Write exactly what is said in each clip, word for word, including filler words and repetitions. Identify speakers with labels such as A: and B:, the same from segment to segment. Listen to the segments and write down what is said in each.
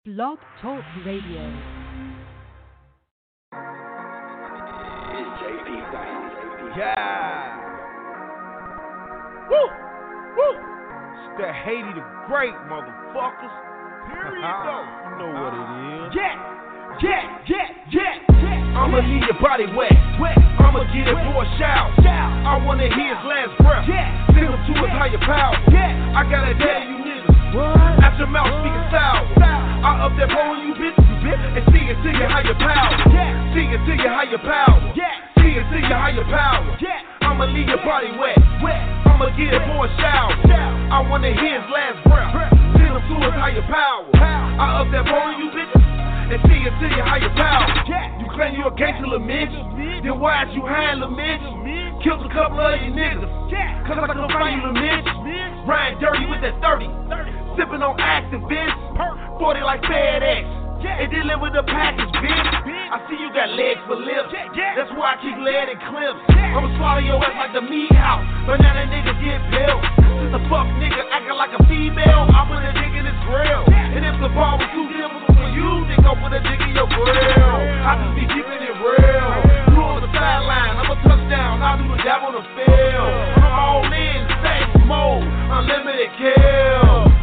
A: Blog Talk Radio.
B: It's J P Bang.
C: Yeah. Woo! Woo! It's the Haiti the Great, motherfuckers. Here you go. You know what it is. Yeah, yeah, yeah, yeah, yeah. I'ma leave your body wet, wet. I'ma get it for a shout. I wanna hear his last breath. Yeah. Send him to his higher power. Yeah. I gotta tell you niggas. What? Out your mouth speaking sour. I up that pole you bitch, you bitch, and see it to your higher power. Yeah. See it to your higher power. Yeah. See it to your higher power. Yeah. I'ma leave your body wet, wet. I'ma get it for a shower. I wanna hear his last breath. Send him to his higher power. I up that pole you bitch, and see it to your higher power. Yeah. You claim you a gangster, little bitch. Then why you high, little bitch? Killed a couple of you niggas. Cause I can find you, little bitch. Riding dirty with that thirty. Sipping on activists. forty like FedEx. And dealing with the package, bitch. I see you got legs for lips. That's why I keep lead in clips. I'ma swallow your ass like the meat house. But now that nigga get built. Since the fuck nigga acting like a female, I put a dick in his grill. And if the ball was too difficult for you, then go put a dick in your grill. I just be keeping it real. You on the sideline, I'm a touchdown. I do the dab on the field. I'm all in, same mode, unlimited kill.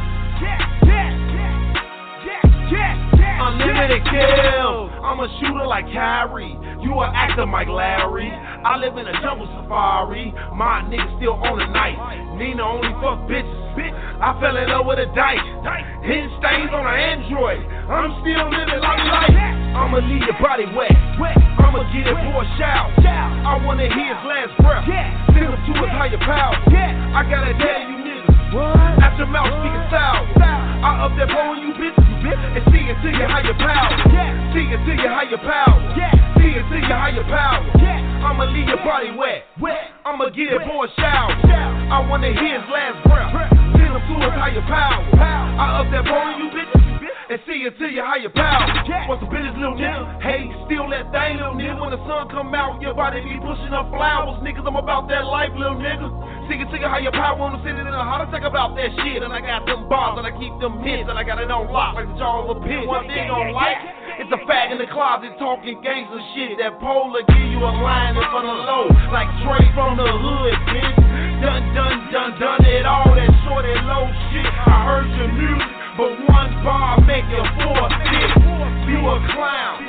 C: Unlimited kills. I'm a shooter like Kyrie. You an actor, Mike Larry. I live in a jungle safari. My nigga still on the knife. Nina only fuck bitches. I fell in love with a dyke. Hitting stains on an Android. I'm still living like life. I'ma leave your body wet. I'ma get it for a shout. I wanna hear his last breath. Send him to his higher power. I gotta tell you niggas. Out your mouth speaking sour. I up that pole you bitch. And see it to your higher power. Yeah. See it to your higher power. Yeah. See it to your higher power. Yeah. I'ma leave your body wet. Wet. I'ma get it for a shower. I wanna hear his last breath. Send him to his higher power. I up that pole you bitch. And see it to your higher power. Yeah. What's the business, little nigga? Hey, steal that thing, little nigga. When the sun come out, your body be pushing up flowers. Niggas, I'm about that life, little nigga. See it to your higher power. Wanna sit in a heart attack about that shit. And I got them bars and I keep them hits. And I got it on lock like the jaw of a pit. One thing on like, it's a fag in the closet talking gangster shit. That pole will give you a line in front of low. Like Trey from the hood, bitch. Done, done, done, done it all. That short and low shit. I heard your music. But one bar make you four six. You a clown,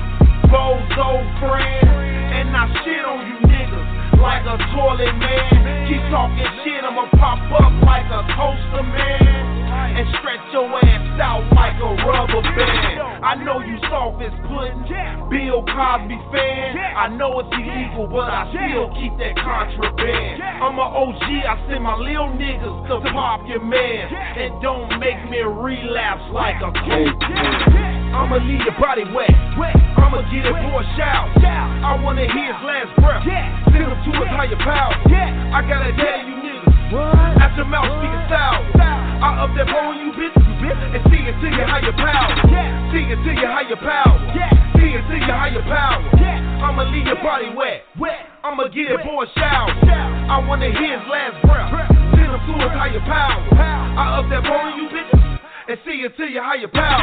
C: bozo friend, and I shit on you niggas like a toilet man. Keep talking shit, I'ma pop up like a toaster man, and stretch your ass out like a rubber band. I know you soft as pudding, Bill Cosby fan. I know it's illegal, but I still keep that contraband. I'm a O G, I send my little niggas to pop your man, and don't make me relapse like a coke. I'ma leave your body wet. I'ma get it for a shout. I wanna hear his last breath. Send him to his higher power. I gotta tell you niggas. Out your mouth speaking sour. I up that pole you bitch, and see it to your higher power. See it to your higher power. See it to your higher power. I'ma leave your body wet. I'ma get it for a shower. I wanna hear his last breath. Send him to his higher power. I up that pole you bitch, and see it to your higher power.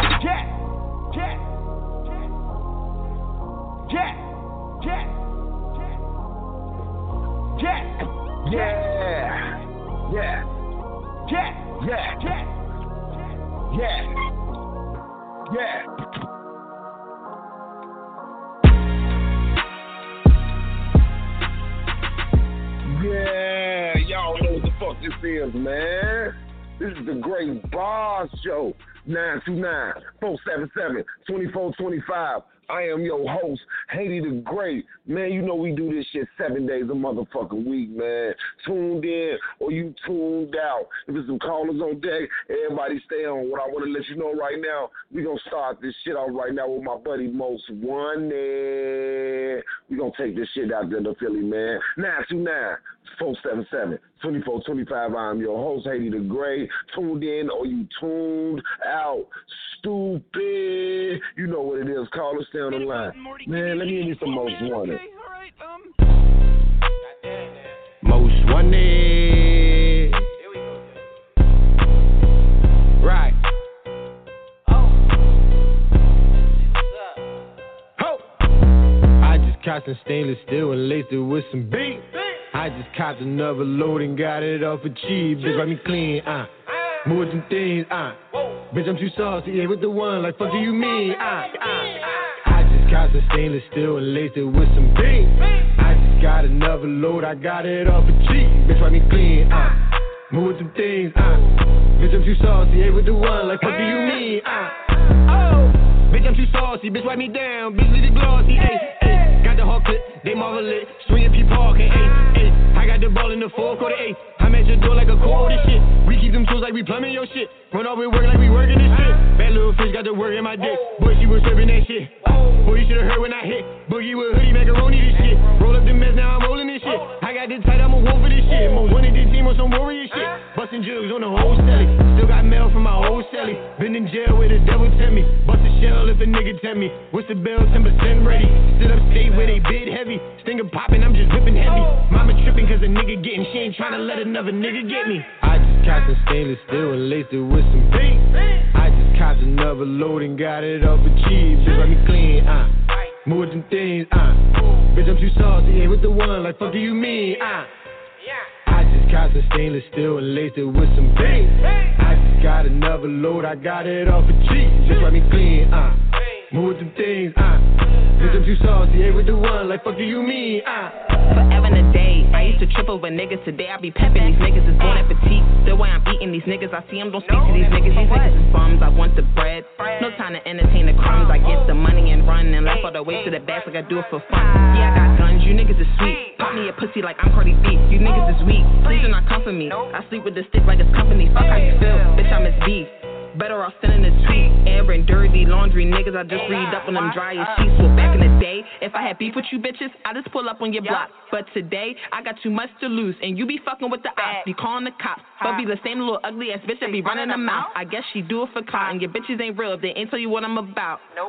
C: Yeah, yeah, yeah, yeah, yeah, yeah, yeah, yeah, yeah, yeah.
D: Yeah, y'all know what the fuck this is, man. This is the Great Boss Show. nine two nine, four seven seven, two four two five. I am your host, Haiti the Great. Man, you know we do this shit seven days a motherfucking week, man. Tuned in or you tuned out. If there's some callers on deck, everybody stay on. What I want to let you know right now, we going to start this shit off right now with my buddy Most Wanted. We going to take this shit out there to Philly, man. nine two nine, four seven seven, two four two five. I'm your host, Haiti the Great. Tuned in or you tuned out. Stupid. You know what it is. Call us down the line. Man, let me give you some Most Wanted.
C: Most Wanted. Right.
A: caught some stainless steel and laced it with some beat. I just caught another load and got it off for cheap. Bitch, wipe me clean, uh. Move some things, uh. Bitch, I'm too saucy, yeah, with the one, like, fuck do you mean, uh, uh. I just caught some stainless steel and laced it with some beat. I just got another load, I got it off for cheap. Bitch, wipe me clean, uh. Move some things, uh. Bitch, I'm too saucy, yeah, with the one, like, fuck do you mean, uh. Oh, bitch, I'm too saucy, bitch, wipe me down, bitch, leave it glossy, ayy, ayy. Got the hard clip, they marvel it, swinging people parking, ayy, ayy. I got the ball in the four quarter, ayy. I'm at your door like a quarter shit. We keep them tools like we plumbing your shit. Run off with work like we working this shit. Bad little fish got the work in my dick. Boy, she was serving that shit. Boy, you should've heard when I hit. Boogie with hoodie, macaroni this shit. Roll up the mess, now I'm rolling this shit. I got this tight, I'm a wolf for this shit. Most wanted this team on some warrior shit. Bustin' jugs on the whole celly. Still got mail from my old celly. Been in jail with the devil tell me. Bust a shell if a nigga tell me. What's the bill? ten percent ready. Sit up state where they bid heavy. Stinger popping, I'm just whipping heavy. Mama tripping cause a nigga getting, she ain't tryna let another nigga get me. I just caught some stainless steel and laced it with some beat. I just caught another load and got it off for cheap. Just let me clean, uh. Move some things, uh. Bitch, I'm too saucy, ain't with the one, like, fuck do you mean, uh. I just caught some stainless steel and laced it with some beat. I just got another load, I got it off for cheap. Just let me clean, uh. Move some things, uh. Bitch, I'm too saucy, ain't with the one, like, fuck do you mean, uh.
B: Forever and a day, I used to trip over niggas. Today I be peppin'. These niggas is born at petite. The way I'm eating these niggas, I see them, don't speak to these niggas. These niggas is bums, I want the bread. No time to entertain the crumbs. I get the money and run and laugh all the way to the back like I do it for fun. Yeah, I got guns, you niggas is sweet. Pop me a pussy like I'm Cardi B. You niggas is weak, please do not come for me. I sleep with the stick like it's company. Fuck how you feel, bitch, I'm his beef. Better off sending a tweet. Air and dirty laundry niggas, I just read up on them dry as sheets. Well, back in the day, if I had beef with you bitches, I just pull up on your block. But today, I got too much to lose, and you be fucking with the ops, be calling the cops, but be the same little ugly ass bitch that be running her mouth. I guess she do it for clout, and your bitches ain't real if they ain't tell you what I'm about. Nope.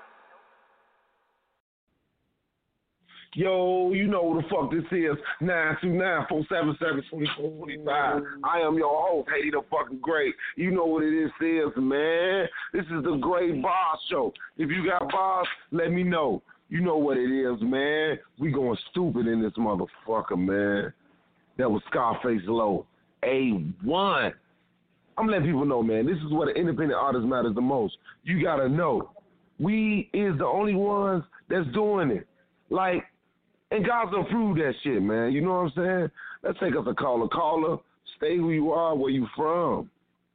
D: Yo, you know who the fuck this is. nine two nine, four seven seven, two four two five. I am your host, Haiti the fucking Great. You know what it is, is, man. This is the Great Boss Show. If you got bars, let me know. You know what it is, man. We going stupid in this motherfucker, man. That was Scarface Low. A one. I'm letting people know, man. This is what an independent artist matters the most. You got to know. We is the only ones that's doing it. Like, and God's gonna prove that shit, man. You know what I'm saying? Let's take us a caller. Caller, stay who you are, where you from.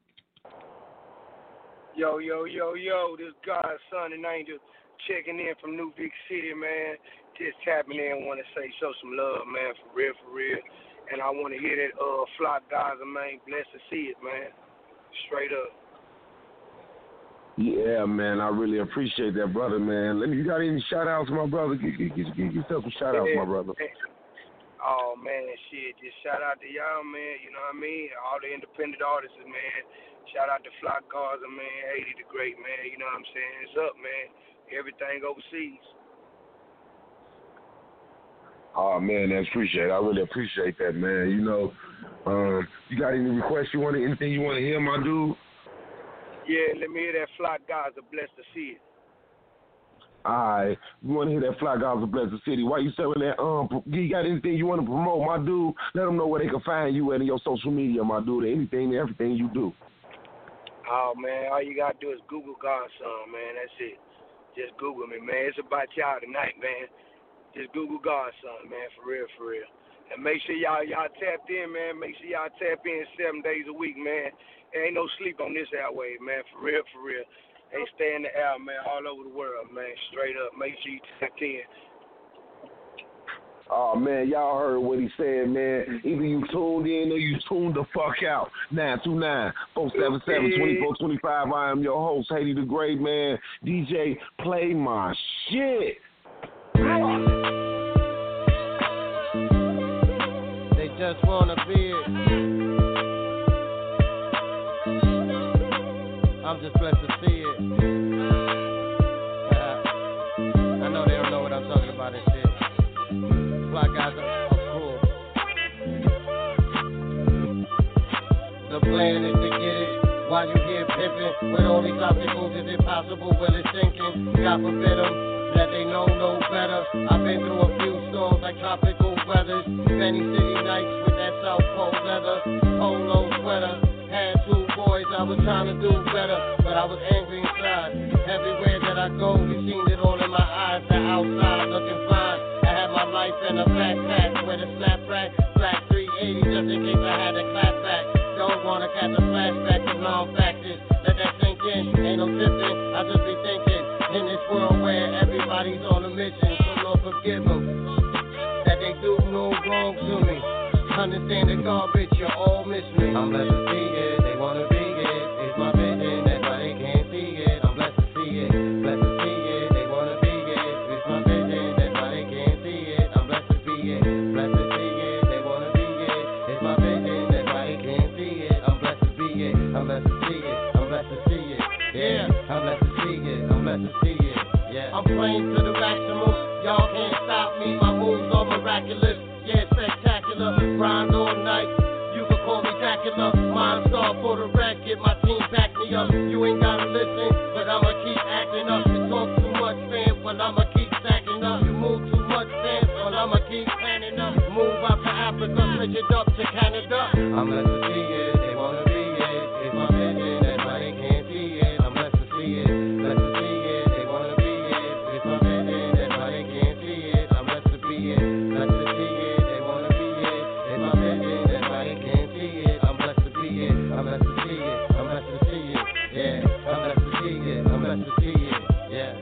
E: Yo, yo, yo, yo, this God's son and angel checking in from New Vic City, man. Just tapping in, want to say show some love, man, for real, for real. And I want to hear that uh, Flock Gaza, man. Blessed to see it, man. Straight up.
D: Yeah, man, I really appreciate that, brother, man. Let me, you got any shout-outs, my brother? Give, give, give, give yourself some shout-outs, yeah, my brother.
E: Oh, man, shit, just shout-out to y'all, man, you know what I mean? All the independent artists, man. Shout-out to Flock Gaza, man, Haiti the Great, man, you know what I'm saying? It's up, man. Everything overseas.
D: Oh, man, that's appreciated. I really appreciate that, man. You know, um, you got any requests you want to, anything you want to hear, my dude?
E: Yeah, let me hear that Flock Gaza, blessed to see it.
D: All right, you want to hear that Flock Gaza, blessed to see it. Why you selling that? Um, you got anything you want to promote, my dude? Let them know where they can find you at in your social media, my dude. Anything, everything you do.
E: Oh man, all you gotta do is Google Godson, man. That's it. Just Google me, man. It's about y'all tonight, man. Just Google Godson, man. For real, for real. And make sure y'all y'all tapped in, man. Make sure y'all tap in seven days a week, man. There ain't no sleep on this airwave, man. For real, for real. They stay in the air, man, all over the world, man. Straight up. Make sure you tap in.
D: Oh, man, y'all heard what he said, man. Either you tuned in or you tuned the fuck out. nine two nine, four seven seven, two four two five. I am your host, Haiti the Great, man. D J, play my shit.
F: They just want to be it. I'm just blessed to see it. Uh, I know they don't know what I'm talking about and shit. Fly guys are cool. The plan is to get it while you here pimping. With all these obstacles, is it possible? Will it sinking? God forbid them. that they know no better. I've been through a few storms like tropical weathers. Many city nights with that South Pole leather, polo sweater. Had two boys, I was trying to do better, but I was angry inside. Everywhere that I go, you seen it all in my eyes. The outside looking fine. I had my life in a backpack with a snap rack, black three eighty just in case I had to clap back. Don't wanna catch a flashback of long factors. Let that sink in, ain't no tipping. I just be thinking in this world where everybody's on a mission. So Lord forgive them that they do no wrong to me. Understand the garbage, you all miss me. I'm blessed to see it, they wanna be it. It's my vision, that's why they can't see it. I'm blessed to see it, blessed to see it. They wanna be it. It's my vision, that's why they can't see it. I'm blessed to be it, blessed to see it. They wanna be it. It's my vision, that's why they can't see it. I'm blessed to be it, I'm blessed to see it. I'm blessed to see it, yeah. I'm blessed to see it, I'm blessed to see it, yeah. I'm playing to the maximum, y'all can't stop me. My moves are miraculous. Yeah, spectacular, grind all night. You can call me Dracula. Mind star for the record, my team back me up. You ain't gotta listen, but I'ma keep acting up. You talk too much, fam, well I'ma keep stacking up. You move too much, fam, well I'ma keep planning up. Move out to Africa, switch it up to Canada. I'm blessed to see it, they wanna be it. It's my vision, that's why they can't see it. I'm blessed to see it, blessed to see it. They wanna be it. It's my vision, that's why they can't see it. I'm blessed to be it, blessed to see it. I'm blessed to see it, I'm blessed to see it, yeah. I'm blessed to see it, I'm blessed to see it, yeah.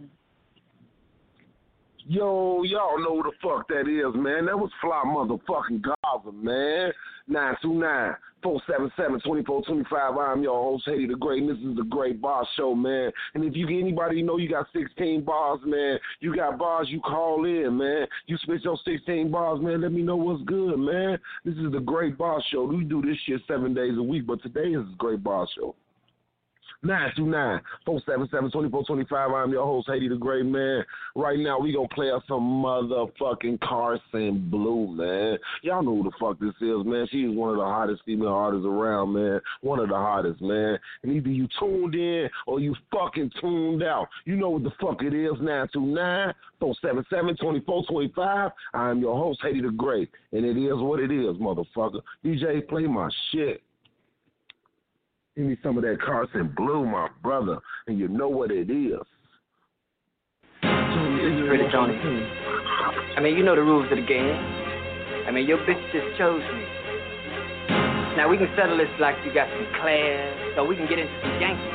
D: Yo, y'all know who the fuck that is, man. That was Fly motherfucking Gaza, man. nine two nine, four seven seven, two four two five. I'm your host, Haiti the Great, and this is the Great Boss Show, man. And if you get anybody you know you got sixteen bars, man, you got bars, you call in, man. You spit your sixteen bars, man, let me know what's good, man. This is the Great Boss Show. We do this shit seven days a week, but today is the Great Boss Show. nine two nine, four seven seven, two four two five. I'm your host, Haiti the Great, man. Right now, we gonna play us some motherfucking Carson Blue, man. Y'all know who the fuck this is, man. She is one of the hottest female artists around, man. One of the hottest, man. And either you tuned in or you fucking tuned out. You know what the fuck it is, nine two nine, four seven seven, two four two five. I'm your host, Haiti the Great. And it is what it is, motherfucker. D J, play my shit. Give me some of that Carson Blue, my brother, and you know what it is.
G: It's pretty, Tony. I mean, you know the rules of the game. I mean, your bitch just chose me. Now, we can settle this like you got some class, so we can get into some Yankees.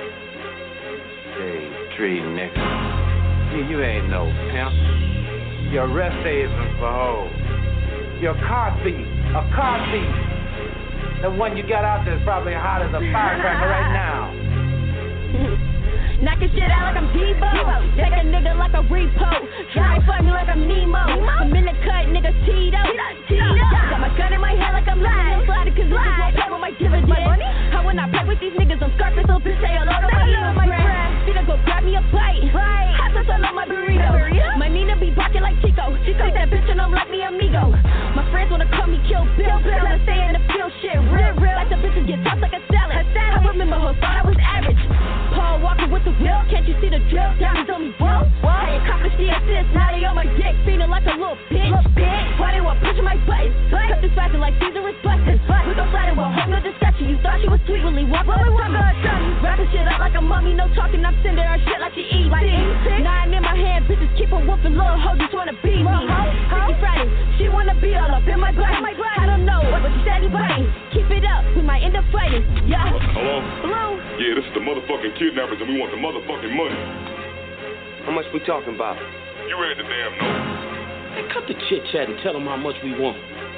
H: Hey, tree nigga. You, you ain't no pimp. You're a rest haven for hoes. You're a car thief. A car thief. The one you got out there is probably hot as a firecracker right now.
I: Knocking shit out like I'm Debo. Take a nigga like a repo. Try and fuck me like I'm Nemo. I'm in the cut, nigga Tito. Got my gun in my head like I'm lying. Sliding cause niggas won't play with my dividends. How when I play with these niggas, I'm Scarface, so bitch, say hello to my ego. My friend, finna go grab me a bite. Hot sauce all on my burrito. My Nina be barking like Chico. Chico, that bitch and I'm like me amigo. My friends wanna call me Kill Bill. Cause I stay in the field shit real, real. Like the bitches get tossed like a salad. I remember her thought I was average. Paul Walker with the wheel, can't you see the drill? Diamonds on me, bro. I accomplished the assist, now they on my dick, feeling like a little bitch. Little bitch. Why they want pushing my buttons? Cut this fashion like Caesar is busted. We gon' slide it, we'll hold no discussion. You thought she was sweet, really want what we want. Rapping shit out like a mummy, no talking, I'm sending her shit like she eats. Nine in my hand, bitches keep on whooping, little hoe just wanna be me. Freaky Friday, she wanna be all up in my brain. I don't know, but she steady brain. Keep it up, we might end up fighting. Yeah.
J: Hello?
I: Hello?
J: Yeah, this is the motherfucking kidnappers and we want the motherfucking money.
G: How much we talking about?
J: You read the damn note.
K: Hey, cut the chit chat and tell them how much we want.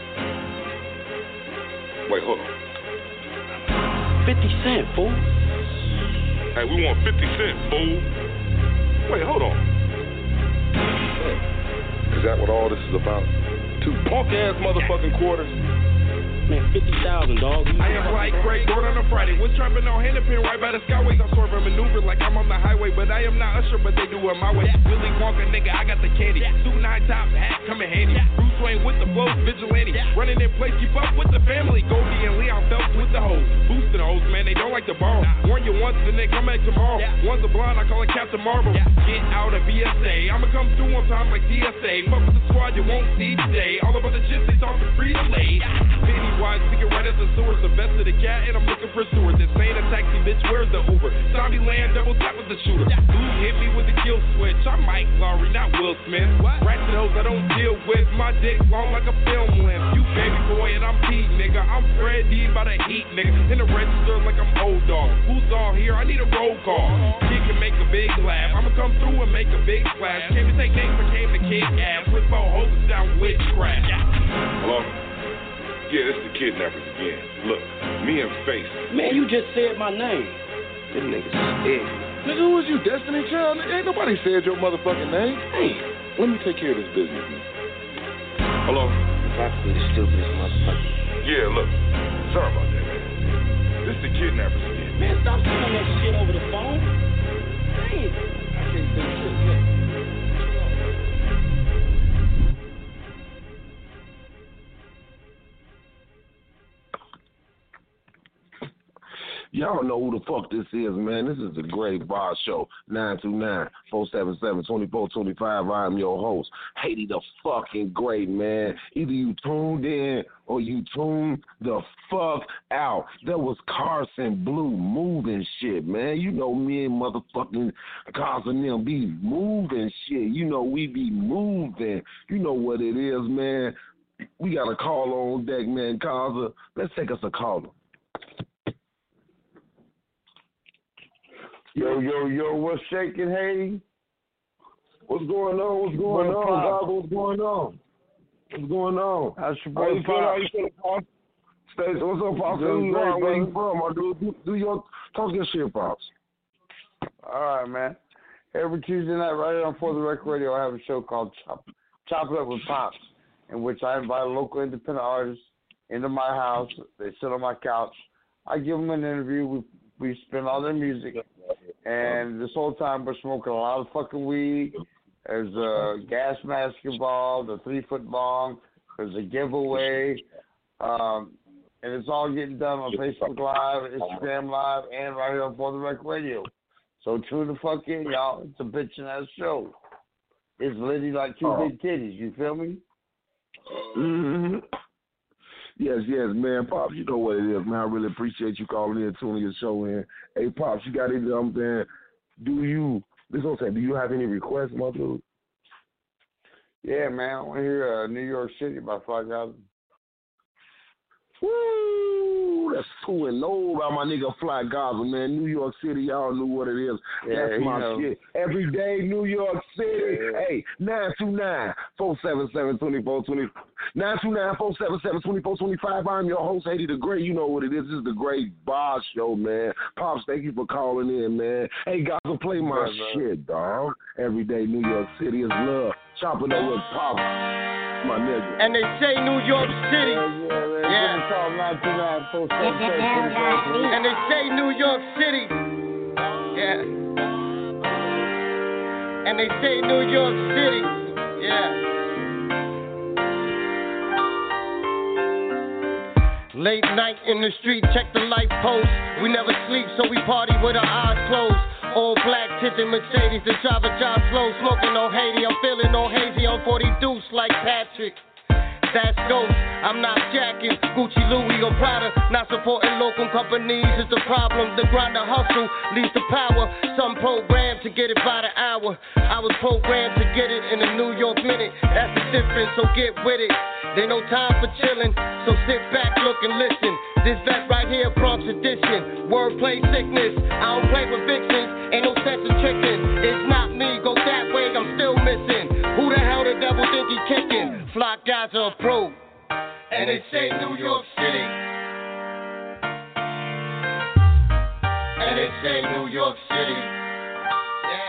J: Wait, hold on.
K: fifty cent, fool.
J: Hey, we want fifty cent, fool. Wait, hold on. Is that what all this is about? Two punk ass motherfucking quarters?
K: Man, fifty thousand, dog.
C: I am like Greg Gordon on a Friday. Was trapping on Hennepin right by the Skyways. I'm swerving maneuver like I'm on the highway, but I am not Usher, but they do it my way. Willy Wonka, nigga, I got the candy. Suit and high top, hat, come in handy. Bruce Wayne with the flows, vigilante. Running in place, keep up with the family. Goldie and Leon Phelps with the hoes. Boosting the hoes, man, they don't like to borrow. Warn you once, then they come back tomorrow. One's a blonde, I call it Captain Marvel. Get out of B S A. I'ma come through on time like T S A. Fuck with the squad, you won't see today. All about the shit, they talking free to lay. Pennywise, speaking right at the sewers. The best of the cat, and I'm looking for Stewart. This ain't a taxi, bitch, where's the Uber? Zombie land, double tap with the shooter. Blue hit me with the kill switch. I'm Mike Lowry, not Will Smith. Ratchet hoes I don't deal with. My dick long like a film limb. You baby boy, and I'm Pete, nigga. I'm Freddy by the heat, nigga. In the register like I'm old dog. Who's all here? I need a roll call. Kid can make a big laugh. I'ma come through and make a big splash. Came to take names, I came to kick ass. With four hoses down witchcraft.
J: Hello? Yeah, it's the kidnappers again. Look, me and Face.
K: Man, you just said my name.
J: Them niggas scared.
L: Nigga, who is you, Destiny Child? Ain't nobody said your motherfucking name. Hey, let me take care of this business, man.
J: Hello?
G: Possibly the stupidest motherfucker.
J: Yeah, look. Sorry about that, man. This the kidnappers again.
K: Man, stop saying that shit over the phone. Damn. I can't think shit, man.
D: Y'all know who the fuck this is, man. This is the Great Boss Show. nine two nine, four seven seven, two four two five. I'm your host. Haiti the fucking Great, man. Either you tuned in or you tuned the fuck out. That was Carson Blue moving shit, man. You know me and motherfucking Carson them be moving shit. You know we be moving. You know what it is, man. We got a call on deck, man. Carson, let's take us a caller.
M: Yo, yo, yo, what's shaking, Haiti?
D: What's going on? What's going
M: What
D: on,
M: Pop?
D: dog? What's going on? What's going on?
M: How's your
D: How
M: boy
D: you feeling? How
M: Pop?
D: you feeling, Pops? Stacey, what's up, Pops?
M: Doing
D: Where you
M: great,
D: Where you
M: brother.
D: from? I do, do, do your, talk your shit, Pops.
M: All right, man. Every Tuesday night, right here on For the Record Radio, I have a show called Chop, Chop It Up with Pops, in which I invite local independent artists into my house. They sit on my couch. I give them an interview. We we spin all their music. And this whole time, we're smoking a lot of fucking weed. There's a gas mask involved, a three-foot bong. There's a giveaway. Um, and it's all getting done on Facebook Live, Instagram Live, and right here on For the Record Radio. So tune the fuck in, y'all. It's a bitchin' ass show. It's litty like two
D: Oh.
M: big titties. You feel me?
D: Mm-hmm. Yes, yes, man. Pops, you know what it is, man. I really appreciate you calling in, tuning your show in. Hey, Pops, you got any, I'm saying, do you, this is what I'm saying, do you have any requests, my dude?
M: Yeah, man. I want to hear uh, New York City by Five Thousand.
D: Woo, that's too and low by my nigga Fly Gaza, man. New York City, y'all knew what it is.
M: Yeah,
D: That's
M: you
D: my
M: know.
D: shit. Every day, New York City.
M: Yeah.
D: Hey, nine two nine, four seven seven, two four two zero. nine two nine, four seven seven, two four two five. I'm your host, Haiti the Great. You know what it is. This is the Great Boss Show, man. Pops, thank you for calling in, man. Hey, Gaza, play my
M: Yeah,
D: shit, dog. Every day, New York City is love. Chopping up with Pops, my nigga.
F: And they say New York City.
M: Yeah.
F: And they say New York City. Yeah. And they say New York City. Yeah. Late night in the street, check the light post. We never sleep, so we party with our eyes closed. All black tinted Mercedes, the driver drive slow. Smoking on Haiti, I'm feeling all hazy. On forty deuce like Patrick. That's ghost. I'm not jacking Gucci, Louis, or Prada. Not supporting local companies is the problem. The grind, the hustle leads to power. Some programmed to get it by the hour. I was programmed to get it in a New York minute. That's the difference, so get with it. There no time for chillin', so sit back, look and listen. This vet right here, Bronx edition. Wordplay sickness. I don't play with vixens. Ain't no sense of chicken. It's not me, go that way, I'm still missing. Who the hell the devil think he kicking? Fly guys are pro. And they say New York City. And they say New York City. Yeah,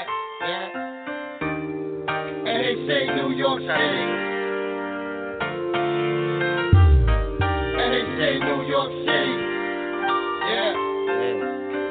F: yeah. And they say New York City. And they say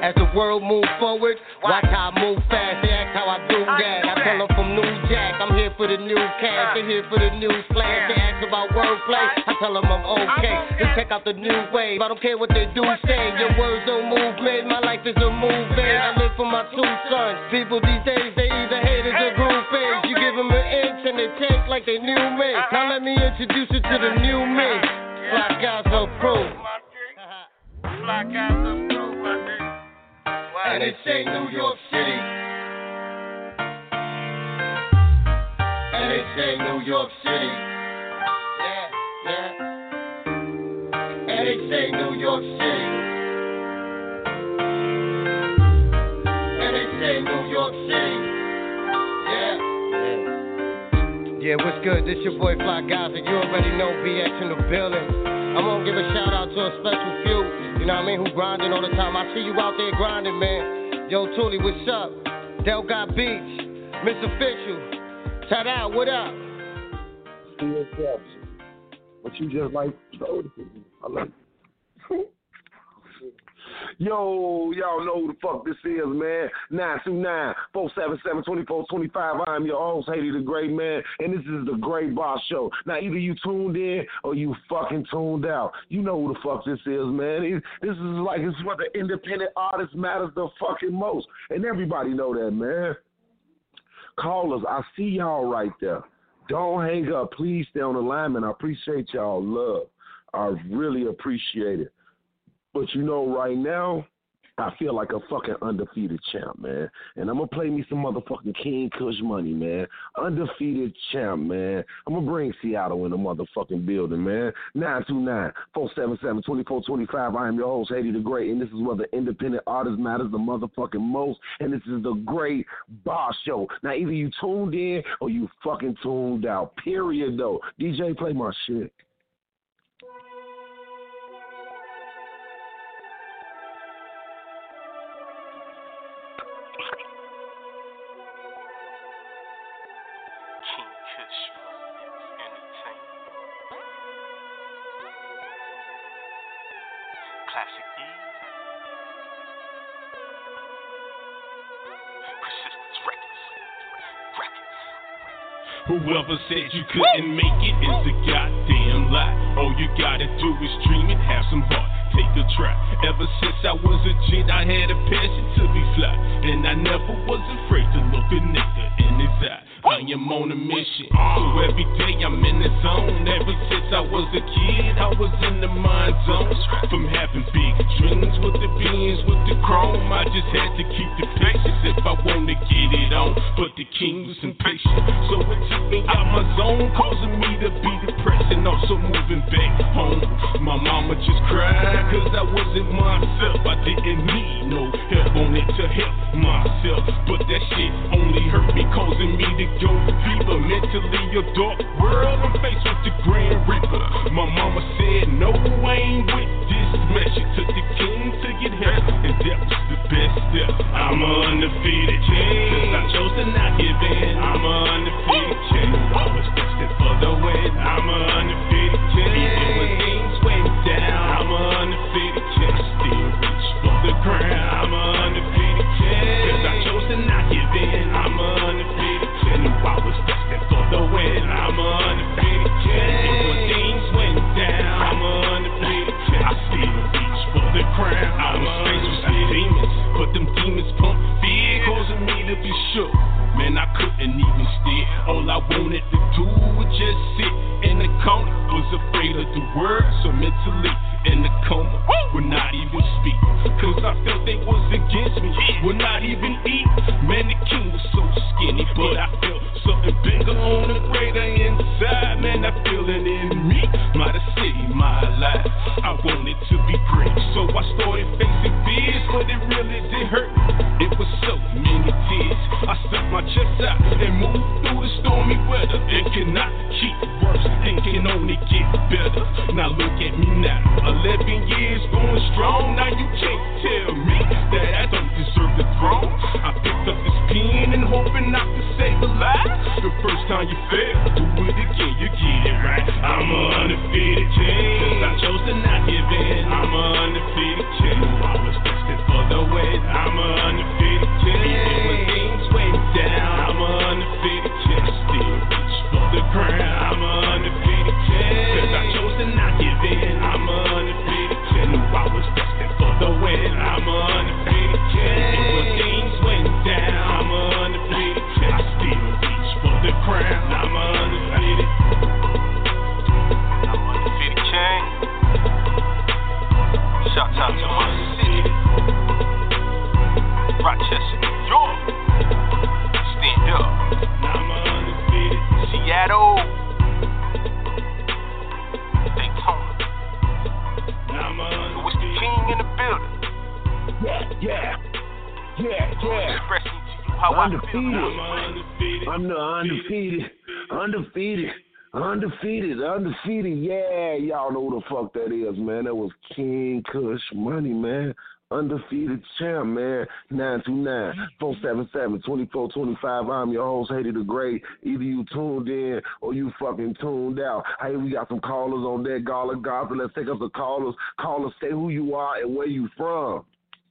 F: As the world moves forward, watch how I move fast. They ask how I do that. I tell them from New Jack, I'm here for the new cash. They here for the new splash. They ask about wordplay, I tell them I'm okay. Just check out the new wave. I don't care what they do say. Your words don't move me. My life is a movie. I live for my two sons. People these days, they either haters or groupies. You give them an inch and they take like they knew me. Now let me introduce you to the new me. Fly guys approve. Fly guys approve, my nigga. And they say New York City. And they say New York City. Yeah, yeah. And they say New York City. And they say New York City. Yeah, yeah. Yeah, what's good? This your boy Fly Guys, and you already know B X in the building. I'm gonna give a shout out to a special few. You know what I mean? Who grinding all the time. I see you out there grinding, man. Yo, Toolie, what's up? Delgot Beach, Miss Official. Ta-da, what up?
D: What you just like told me. I like it. Yo, y'all know who the fuck this is, man. nine two nine, four seven seven, two four two five. I'm your host, Haiti the Great Man, and this is the Great Boss Show. Now, either you tuned in or you fucking tuned out. You know who the fuck this is, man. This is like, this is what the independent artist matters the fucking most. And everybody know that, man. Callers, I see y'all right there. Don't hang up. Please stay on the line, man. I appreciate y'all love. I really appreciate it. But you know, right now, I feel like a fucking undefeated champ, man. And I'm going to play me some motherfucking King Kush money, man. Undefeated champ, man. I'm going to bring Seattle in the motherfucking building, man. nine two nine, four seven seven, two four two five. I am your host, Haiti the Great, and this is where the independent artist matters the motherfucking most. And this is the Great Boss Show. Now, either you tuned in or you fucking tuned out. Period, though. D J, play my shit.
N: Whoever said you couldn't make it is a goddamn lie. All you gotta do is dream and have some heart. Take a try. Ever since I was a kid, I had a passion to be fly, and I never was afraid to look a nigga in his eye. I am on a mission, so every day I'm in the zone. Ever since I was a kid, I was in the mind zone. From having big dreams with the beans, with the chrome, I just had to keep the patience if I wanted to get it on. But the king was impatient, so it took me out my zone, causing me to be depressed and also moving back home. My mama just cried, cause I wasn't myself. I didn't need no help on it to help myself. But that shit only hurt me, causing me to go deeper. Mentally a dark world, I'm faced with the Grand Reaper. My mama said, no, I ain't with this mess. She took the king to get help, and that was the best step. I'm an undefeated king, cause I chose to not give in. I'm an undefeated king, I was destined for the win. I'm an undefeated king, even when things went down. I'm an undefeated king, I still reach for the crown. I'm an undefeated king, cause I chose to not give in. I'm an undefeated king, I was destined for the win. I'm an undefeated king, even when things went down. I'm an undefeated king, I still reach for the crown. I was faced with some demons, but them demons pumped fear, causing me to be shook. Man, I couldn't even steer. All I wanted to do was just sit in the corner. Was afraid of the word, so mentally in the coma, would not even speak, cause I felt they was against me, would not even eat. Man, the king was so skinny, but I felt something bigger on the greater inside. Man, I feel it in me, might have saved my life. I wanted to be great, so I started facing fears, but it really did hurt. It was so many tears. I stuck my chest out and moved through the stormy weather. It cannot keep worse, it can only get better. Now look at me now, eleven years going strong. Now you can't tell me that I don't deserve the throne. I picked up this pen and hoping not to save a life. The first time you fail, do it again, you get it right. I'm an undefeated king, cause I chose to not give in. I'm an undefeated king, I was destined for the win.
D: undefeated. I'm the undefeated. Undefeated. Undefeated. Undefeated. Yeah, y'all know who the fuck that is, man. That was King Kush Money, man. Undefeated champ, man. nine two nine, four seven seven, two four two five. I'm your host, Haiti the Great. Either you tuned in or you fucking tuned out. Hey, we got some callers on that Gala Gospel. Let's take up the callers. Callers, say who you are and where you from.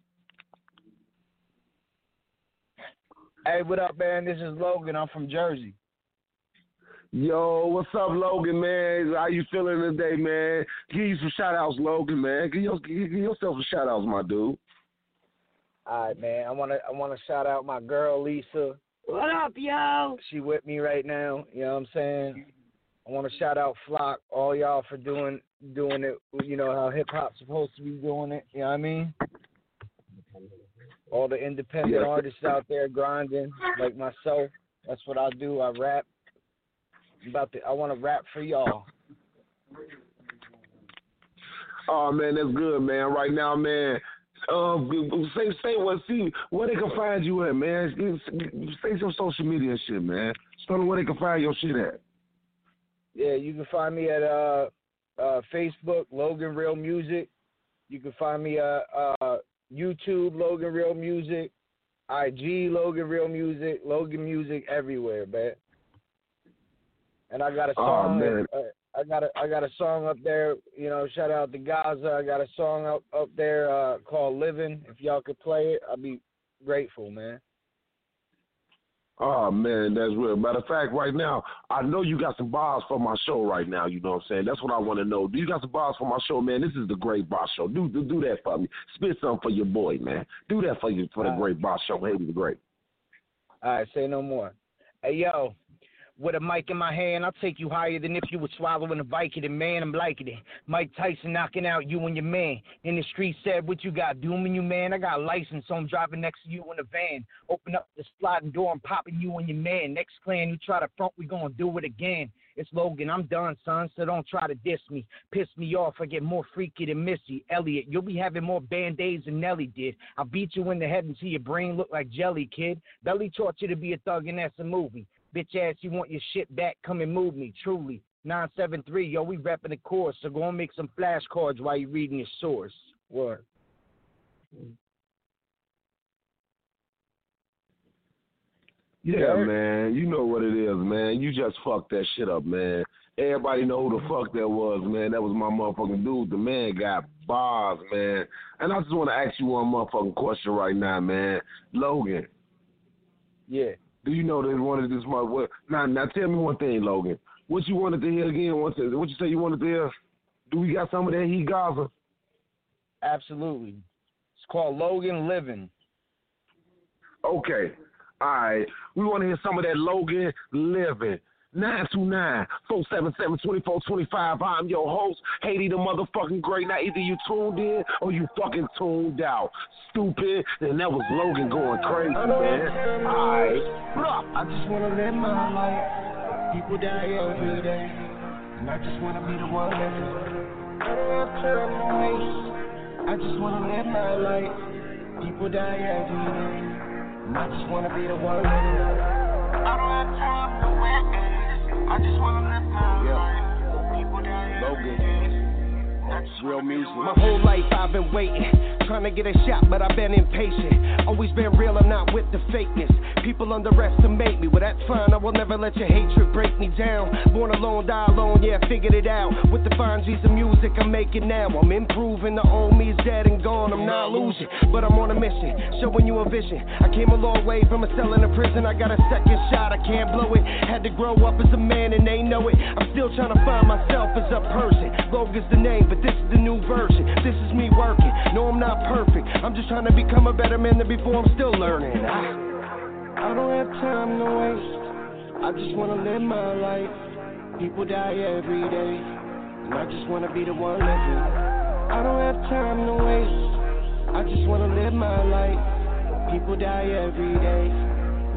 O: Hey, what up, man? This is Logan. I'm from Jersey.
D: Yo, what's up, Logan, man? How you feeling today, man? Give you some shout-outs, Logan, man. Give, your, give yourself some shout-outs, my dude.
O: All right, man. I want to I want to shout out my girl, Lisa.
I: What up, yo?
O: She with me right now. You know what I'm saying? I want to shout out Flock, all y'all for doing doing it, you know, how hip-hop's supposed to be doing it. You know what I mean? All the independent
D: yeah.
O: artists out there grinding, like myself. That's what I do. I rap. About the, I want to rap for y'all.
D: Oh man, that's good, man. Right now, man. Um, say say what see where they can find you at, man. Say some social media and shit, man. Tell them where they can find your shit at.
O: Yeah, you can find me at uh, uh, Facebook, Logan Real Music. You can find me at uh, YouTube, Logan Real Music. I G, Logan Real Music. Logan Music everywhere, man. And I got a song. Oh, uh, I got a I got a song up there. You know, shout out to Gaza. I got a song up up there uh, called "Living." If y'all could play it, I'd be grateful, man.
D: Oh man, that's real. Matter of fact, right now, I know you got some bars for my show right now. You know what I'm saying? That's what I want to know. Do you got some bars for my show, man? This is the Great Boss Show. Do do do that for me. Spit something for your boy, man. Do that for you for the All Great right. Boss Show. Haiti the Great.
O: All right, say no more. Hey yo. With a mic in my hand, I'll take you higher than if you were swallowing a Vicodin. Man, I'm liking it. Mike Tyson knocking out you and your man. In the street said, what you got, dooming you, man? I got a license, so I'm driving next to you in a van. Open up the sliding door, I'm popping you and your man. Next clan, you try to front, we gonna do it again. It's Logan, I'm done, son, so don't try to diss me. Piss me off, I get more freaky than Missy. Elliot, you'll be having more Band-Aids than Nelly did. I'll beat you in the head until your brain look like jelly, kid. Belly taught you to be a thug, and that's a movie. Bitch ass, you want your shit back, come and move me, truly. nine seven three, yo, we repping the course, so go and make some flashcards while you reading your source. Word.
D: Yeah, yeah, man, you know what it is, man. You just fucked that shit up, man. Everybody know who the fuck that was, man. That was my motherfucking dude. The man got bars, man. And I just want to ask you one motherfucking question right now, man. Logan.
O: Yeah.
D: Do you know that one of this mother? Now, now tell me one thing, Logan. What you wanted to hear again? What you say you wanted to hear? Do we got some of that Heat Gaza?
O: Absolutely. It's called Logan Living.
D: Okay. All right. We want to hear some of that Logan Living. nine two nine, four seven seven, two four two five. I'm your host, Haiti the motherfucking Great. Now, either you tuned in or you fucking tuned out. Stupid. And that was Logan going crazy, man. All right.
F: I just want to live my life. People die every day. And I just want to be the one living. I don't have time to waste. I just want to live my life. People die every day. And I just want to be the one living. I don't have time to waste. I just wanna live my life. People die every day.
P: That's real music. My whole life I've been waiting, trying to get a shot, but I've been impatient. Always been real, I'm not with the fakeness. People underestimate me, well that's fine. I will never let your hatred break me down. Born alone, die alone, yeah, figured it out. With the fine G's of music I'm making now, I'm improving. The old me's dead and gone, I'm not losing, but I'm on a mission, showing you a vision. I came a long way from a cell in a prison. I got a second shot, I can't blow it. Had to grow up as a man and they know it. I'm still trying to find myself as a person. Logan's the name, but this is the new version. This is me working. No, I'm not perfect. I'm just trying to become a better man than before. I'm still learning. I,
F: I don't have time to waste. I just want to live my life. People die every day, and I just want to be the one living. I don't have time to waste. I just want to live my life. People die every day, and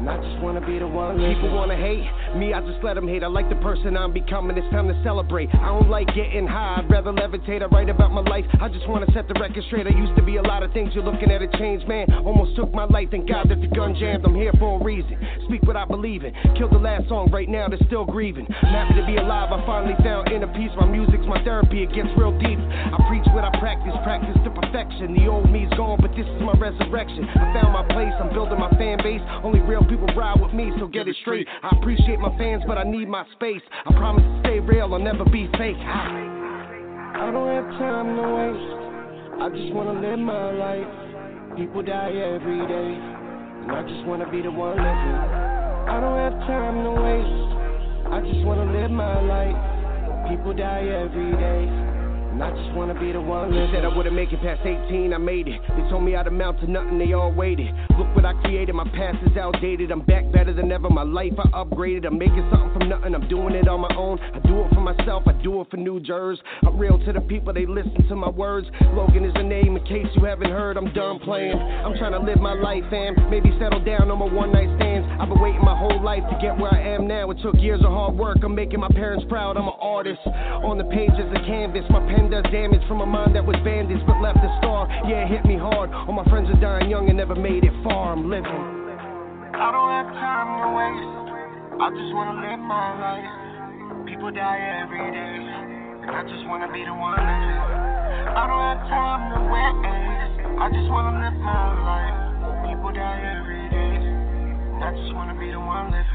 P: And I just wanna be the one. People wanna hate me, I just let them hate. I like the person I'm becoming, it's time to celebrate. I don't like getting high, I'd rather levitate. I write about my life, I just wanna set the record straight. I used to be a lot of things, you're looking at a change, man. Almost took my life, thank God that the gun jammed. I'm here for a reason, speak what I believe in. Killed the last song, right now they're still grieving. I'm happy to be alive, I finally found inner peace. My music's my therapy, it gets real deep. I preach what I practice, practice to perfection. The old me's gone, but this is my resurrection. I found my place, I'm building my fan base. Only real people ride with me, so get it straight. I appreciate my fans, but I need my space. I promise to stay real, I'll never be fake. I,
Q: I don't have time to waste, I just wanna live my life. People die every day, and I just wanna be the one living. I don't have time to waste, I just wanna live my life. People die every day, and I just wanna be the one living.
P: Said I wouldn't make it past eighteen, I made it. They told me I'd amount to nothing, they all waited. Look what I created, my past is outdated. I'm back better than ever, my life I upgraded. I'm making something from nothing, I'm doing it on my own. I do it for myself, I do it for New Jersey. I'm real to the people, they listen to my words. Logan is the name, in case you haven't heard, I'm done playing. I'm trying to live my life, fam, maybe settle down on my one night stands. I've been waiting my whole life to get where I am now. It took years of hard work, I'm making my parents proud. I'm an artist, on the page is a canvas. My pen does damage from a mind that was bandaged but left a scar. Yeah, it hit me hard. All my friends are dying young and never made it far. I'm living.
Q: I don't have time to waste, I just wanna live my life. People die every day, and I just wanna be the one living. I don't have time to waste, I just wanna live my life. People die every day, and I just wanna be the one living.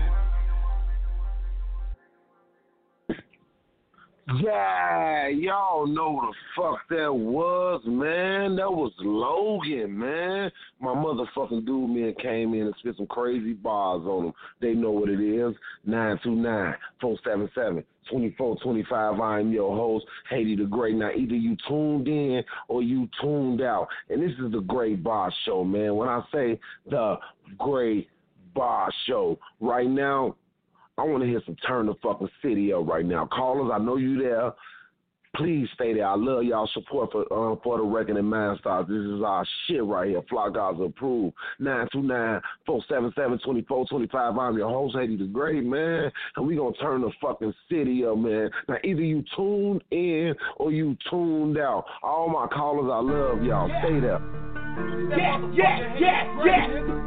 D: Yeah, y'all know what the fuck that was, man. That was Logan, man. My motherfucking dude, man, came in and spit some crazy bars on them. They know what it is. nine two nine, four seven seven, two four two five. I am your host, Haiti the Great. Now, either you tuned in or you tuned out. And this is the Great Bar Show, man. When I say the Great Bar Show, right now, I want to hear some Turn the Fucking City up right now. Callers, I know you there. Please stay there. I love y'all support for uh, for the Record and Mind Stars. This is our shit right here. Flock Guys approved. nine two nine, four seven seven, two four two five. I'm your host, Haiti the Great, man. And we going to turn the fucking city up, man. Now, either you tuned in or you tuned out. All my callers, I love y'all.
C: Yeah.
D: Stay there.
C: Yeah, yeah, yeah, yeah.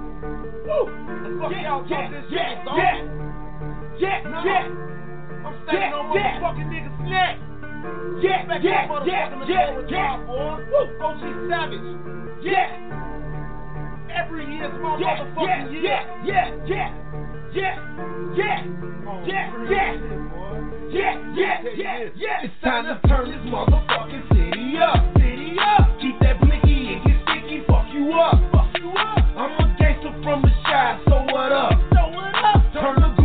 C: Woo. Yeah, yeah, yeah, yeah. Yeah, no. yeah, I'm standing yeah, on
Q: yeah.
C: motherfucking niggas' neck. Yeah,
Q: Back
C: yeah,
Q: yeah,
C: yeah, yeah, yeah. Woo, O G Savage. Yeah. Every year's my
Q: yeah,
C: motherfucking
Q: yeah,
C: year. Yeah, yeah, yeah, yeah, yeah, yeah, yeah, yeah, yeah, yeah, yeah. It's time to turn this motherfucking city up, city up. Keep that blicky and get sticky, fuck you up, fuck you up. I'm a gangster from the shy, so what up? So what up? Turn the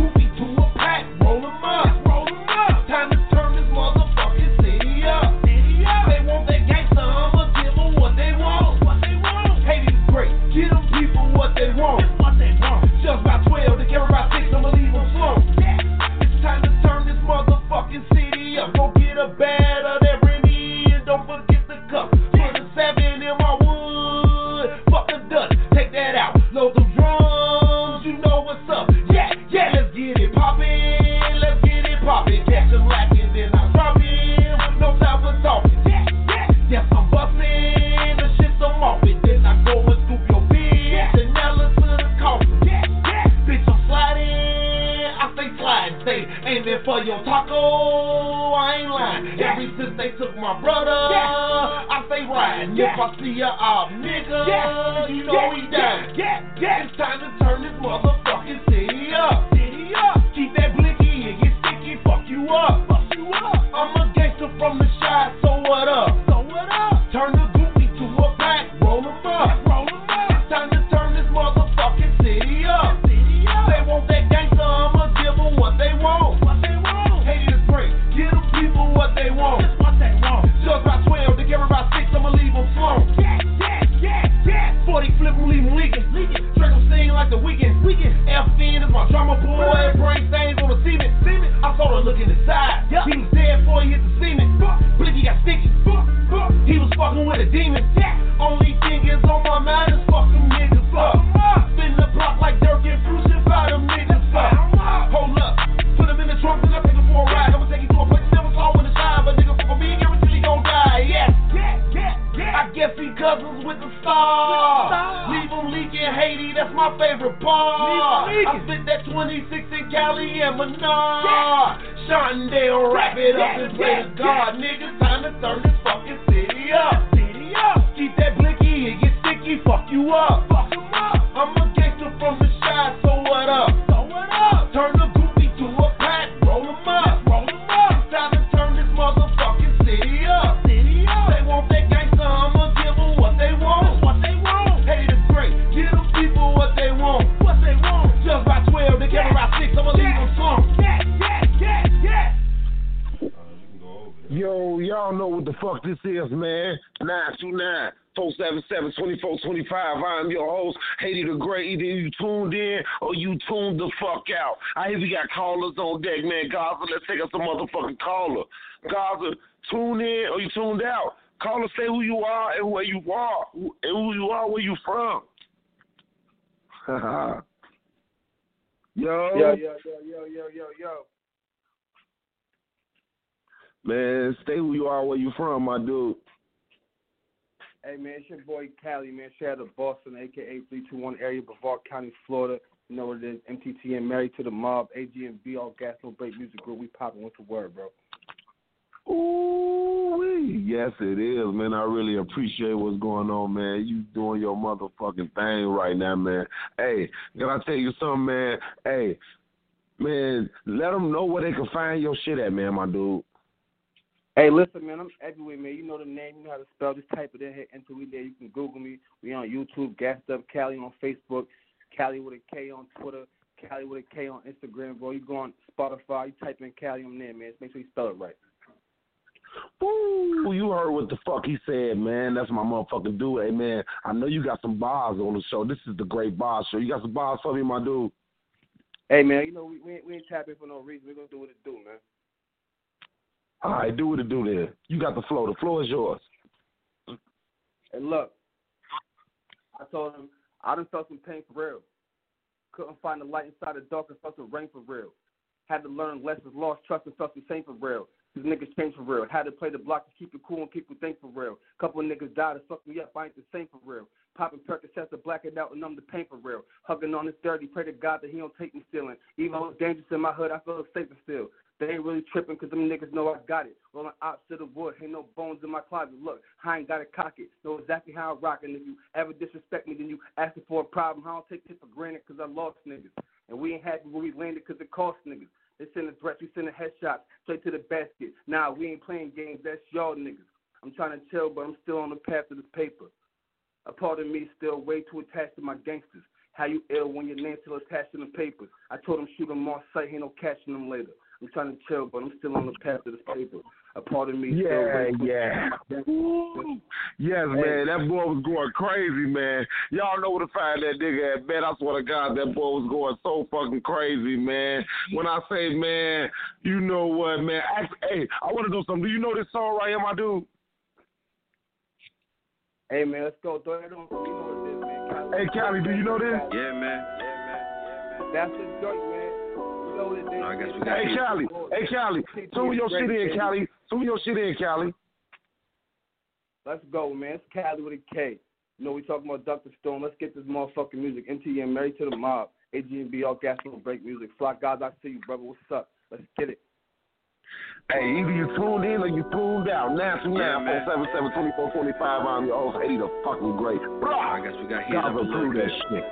C: roll 'em up, roll 'em up. Time to turn this motherfucking city up, city up. They want that gangsta, I'ma give 'em what they want, what they want. Haiti is great, give them people what they want, what they want. Just by twelve, to carry by six, I'ma leave 'em slow. Yeah. It's time to turn this motherfucking city up. Go get a bad of that Remy and don't forget the cup. Put a seven in my wood, fuck the dust, take that out. Load them drums, you know what's up. Yeah, yeah, let's get it poppin'. Poppin', catch them lacking, then I drop in with no time for talking. Yeah, yeah, yes, I'm bustin', the shit's I'm off it. Then I go and scoop your bitch, and now look to the coffin. Yeah, yeah, bitch, I'm sliding, I stay sliding, stay aiming for your taco, I ain't lying. Yeah. Ever since they took my brother, yeah. I stay riding. Yeah. If I see a op nigga, yeah. you know yeah. he died. Yeah, yeah, it's time to turn this motherfucking city up, city up. Keep that blicky and get fuck you up, fuck you up. I'm a gangster from the shy, so what up? So what up? Turn the goofy to a pack, roll 'em up, roll 'em up. It's time to turn this motherfucking city up, city up. They want that gangster, I'ma give 'em what they want, what they want. Haiti is great, give them people what they want, just what they want. Just by twelve, to carry by six, I'ma leave 'em slow. Yeah, yeah, yeah, yeah. forty flip 'em, leave 'em leaking, leaking. Drink 'em sing like the weekend, weekend. F N is my drummer boy, brain stains on the cement. I saw her look in the side. Yep. He was dead before he hit the cement. Blicky got sticky. He was fucking with a demon. Yeah. Only thing is on my mind is fuck them niggas up. Spin the block like Dirk and Bruce and Fire. my favorite part. I spit that twenty-six in Cali and Menard. Shondale, wrap it up and play the God. Niggas, time to turn this fucking city up. City up. Keep that blicky, it get sticky, fuck you up. Fuck em up. I'm a gangster from the shot, so what up? So what up? Turn the goofy to a pack, roll em up. Roll em up. It's time to turn this motherfucking city up. City up. They want that gangster, I'ma give them what they want. What they want. Hey, the great, give them people what they want. What they want. Just by twelve, they can't around six, I'ma leave them some. Yeah, yeah, yeah, yeah.
D: Yo, y'all know what the fuck this is, man. nine two nine, four seven seven, two four two five. I'm your host, Haiti the Great. Either you tuned in or you tuned the fuck out. I hear we got callers on deck, man. Gaza, let's take us a motherfucking caller. Gaza, tune in or you tuned out. Caller, say who you are and where you are. And who you are, where you from. Yo.
R: Yo, yo, yo, yo, yo, yo, yo.
D: Man, stay who you are, where you from, my dude.
R: Hey, man, it's your boy Cali, man. Straight out of Boston, a k a three two one area, Brevard County, Florida. You know what it is, M T T and Married to the Mob, A G and B, All Gas, No Break Music Group. We popping with the word, bro.
D: Ooh, yes, it is, man. I really appreciate what's going on, man. You doing your motherfucking thing right now, man. Hey, can I tell you something, man? Hey, man, let them know where they can find your shit at, man, my dude.
R: Hey, listen, man, I'm everywhere, man. You know the name, you know how to spell. Just type it in, hit enter we there. You can Google me. We on YouTube, Gassed Up Cali on Facebook, Cali with a K on Twitter, Cali with a K on Instagram, bro. You go on Spotify, you type in Cali on there, man. Just make sure you spell it right.
D: Ooh, you heard what the fuck he said, man. That's my motherfucking dude. Hey, man, I know you got some bars on the show. This is the Great Bars Show. You got some bars for me, my dude?
R: Hey, man, you know, we, we, ain't, we ain't tapping for no reason. We're going to do what it do, man.
D: All right, do what it do there. You got the floor. The floor is yours.
R: And look, I told him I done felt some pain for real. Couldn't find the light inside the dark and felt some rain for real. Had to learn lessons, lost trust and felt some same for real. These niggas changed for real. Had to play the block to keep it cool and keep it think for real. Couple of niggas died and fucked me up. I ain't the same for real. Popping Percocets to black it out and numb the pain for real. Hugging on this dirty, pray to God that he don't take me stealing. Even though it's dangerous in my hood, I feel safer still. They ain't really tripping because them niggas know I got it. Rolling ops to the wood, ain't no bones in my closet. Look, I ain't got to cock it. Know exactly how I rock it. And if you ever disrespect me, then you asking for a problem. I don't take it for granted because I lost niggas. And we ain't happy where we landed because it cost niggas. They sending threats, we sending headshots straight to the basket. Nah, we ain't playing games, that's y'all niggas. I'm trying to chill, but I'm still on the path to this paper. A part of me is still way too attached to my gangsters. How you ill when your name's still attached to the papers? I told them shoot them off sight, ain't no catching them later. I'm trying to chill, but I'm still on the path to this paper. A part of me is
D: yeah,
R: still way too
D: yeah. Ooh. Yes, man, that boy was going crazy, man. Y'all know where to find that nigga at, man. I swear to God, that boy was going so fucking crazy, man. When I say, man, you know what, man. Ask, hey, I want to know something. Do you know this song right here, my dude?
R: Hey, man, let's go. Throw it on. You know what it is, man.
D: Hey, Cali, do you know this?
S: Yeah, man.
R: That's the joint, man. You know what it is.
S: No, I guess we got
D: hey, Cali. Hey, Cali. Tune your shit in, Cali. Tune your shit in, Cali.
R: Let's go, man. It's Cali with a K. You know, we talking about Doctor Stone. Let's get this motherfucking music. M T and Married to the Mob. A G and B, All Gas, No Break Music. Flock guys, I see you, brother. What's up? Let's get it.
D: Hey, either you tuned in or you tuned out. nine two nine, four seven seven, two four two five. I'm your host, Haiti the fucking Great.
S: Blah. I guess we got heat up a little
D: bit. That shit.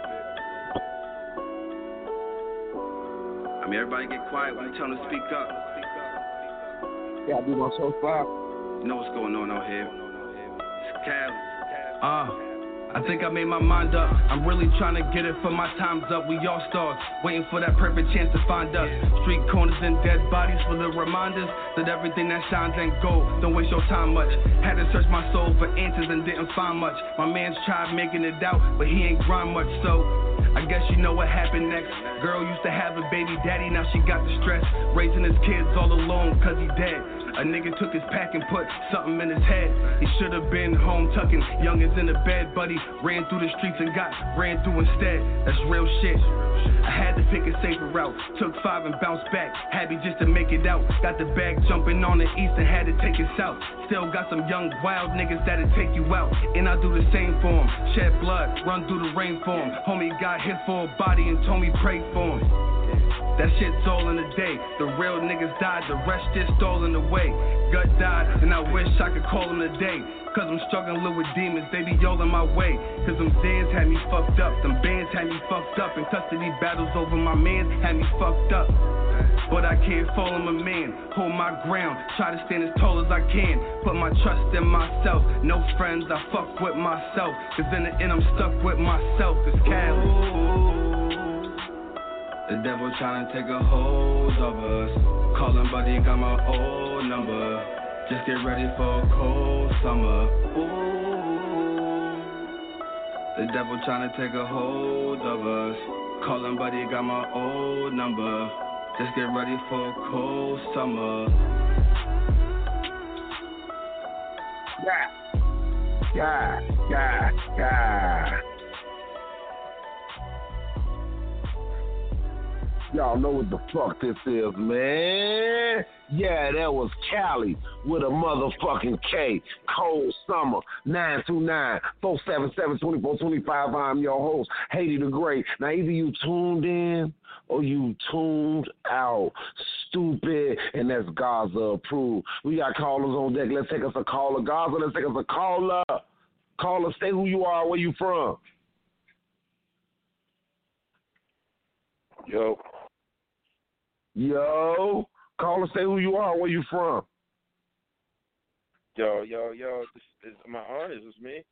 S: I mean, everybody get quiet when you tell them to speak up.
R: Yeah, I do my show five.
S: You know what's going on out here. It's Cali.
T: Uh. I think I made my mind up. I'm really trying to get it for my time's up. We all stars, waiting for that perfect chance to find us. Street corners and dead bodies for the reminders that everything that shines ain't gold. Don't waste your time much. Had to search my soul for answers and didn't find much. My man's tried making it out, but he ain't grind much, so I guess you know what happened next. Girl used to have a baby daddy, now she got the stress. Raising his kids all alone cause he dead. A nigga took his pack and put something in his head. He should have been home tucking youngins in the bed, but he ran through the streets and got ran through instead. That's real shit. I had to pick a safer route. Took five and bounced back, happy just to make it out. Got the bag jumping on the east and had to take it south. Still got some young wild niggas that'll take you out. And I do the same for him. Shed blood, run through the rain for him. Homie got hit for a body and told me pray for him. That shit's all in the day. The real niggas died, the rest just stolen away. Gut died, and I wish I could call him today. Cause I'm struggling with demons, they be all in my way. Cause them Zans had me fucked up, them bands had me fucked up. And custody battles over my mans had me fucked up. But I can't fall on my man, hold my ground, try to stand as tall as I can. Put my trust in myself, no friends, I fuck with myself. Cause in the end I'm stuck with myself, it's Cali.
U: The devil tryna take a hold of us. Callin' buddy, got my old number. Just get ready for a cold summer. Ooh. The devil tryna take a hold of us. Callin' buddy, got my old number. Just get ready for a cold summer.
D: Yeah, yeah, yeah, yeah. Y'all know what the fuck this is, man. Yeah, that was Cali with a motherfucking K. Cold Summer, nine two nine, four seven seven, two four two five. I'm your host, Haiti the Great. Now, either you tuned in or you tuned out. Stupid, and that's Gaza approved. We got callers on deck. Let's take us a caller. Gaza, let's take us a caller. Caller, say who you are, where you from.
V: Yo.
D: Yo, call and say who you are, where you from.
V: Yo, yo, yo, this is my artist, it's me.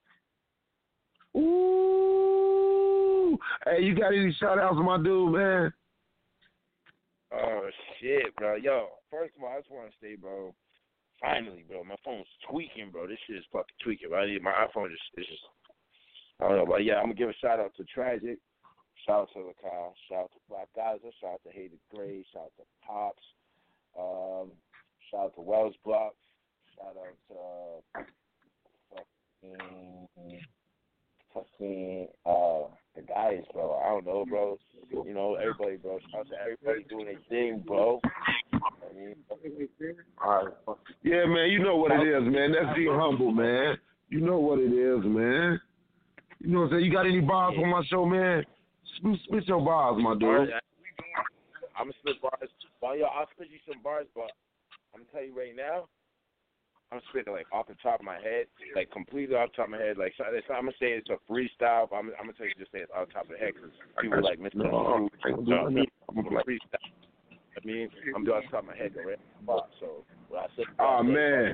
D: Ooh, hey, you got any shout outs to my dude, man?
V: Oh, shit, bro. Yo, first of all, I just want to say, bro, finally, bro, my phone's tweaking, bro. This shit is fucking tweaking, right? My iPhone just, it's just, I don't know, but yeah, I'm going to give a shout out to Tragic. Shout out to Lakai, shout out to Black Gaza, shout out to Haiti Gray, shout out to Pops, um, shout out to Wells Block, shout out to uh, fucking, fucking uh, the guys, bro. I don't know, bro. You know, everybody, bro. Shout out to everybody doing their thing, bro. I mean, all right.
D: Yeah, man, you know what it is, man. That's being humble, man. You know what it is, man. You know what I'm saying? You got any bars on my show, man? Spit your bars, my dude.
V: I'm gonna spit bars. Well, yo, I'll spit you some bars, but I'm gonna tell you right now, I'm spitting like off the top of my head, like completely off the top of my head. Like so, so I'm gonna say it's a freestyle, but I'm, I'm gonna tell you just say it's off the top of the head because people like Mister No, no, me, I'm like freestyle. I mean, I'm doing off the top of my head, right? So when I said,
D: oh man,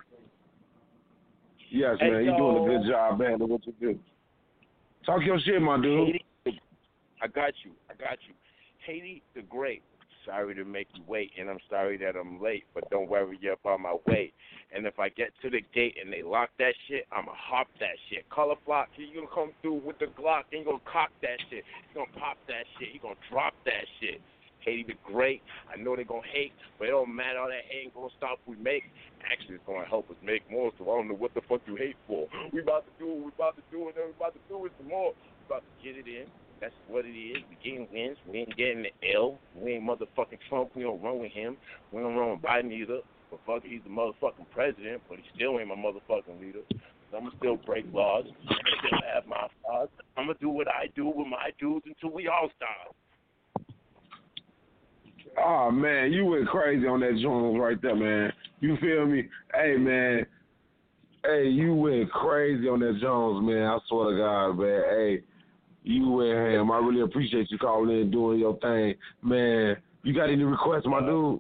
D: yes,
V: hey,
D: man,
V: yo.
D: you're doing a good job, man. What you do? Talk your shit, my dude.
V: I got you. I got you. Haiti the Great. Sorry to make you wait, and I'm sorry that I'm late, but don't worry, you're on my way. And if I get to the gate and they lock that shit, I'ma hop that shit. Color Flock, you gonna come through with the Glock, and you gonna cock that shit. You gonna pop that shit. You gonna drop that shit. Haiti the Great. I know they gonna hate, but it don't matter. All that hate ain't gonna stop we make. Actually, it's gonna help us make more, so I don't know what the fuck you hate for. We about to do what we about to do, and then we about to do it some more. We about to get it in. That's what it is. We getting wins. We ain't getting the L. We ain't motherfucking Trump. We don't run with him. We don't run with Biden either. But fuck, he's the motherfucking president, but he still ain't my motherfucking leader. So I'm going to still break laws. I'm going to still have my flaws. I'm going to do what I do with my dudes until we all stop.
D: Oh, man, you went crazy on that joint right there, man. You feel me? Hey, man. Hey, you went crazy on that Jones, man. I swear to God, man. Hey. You went ham. I really appreciate you calling in and doing your thing. Man, you got any requests, my dude?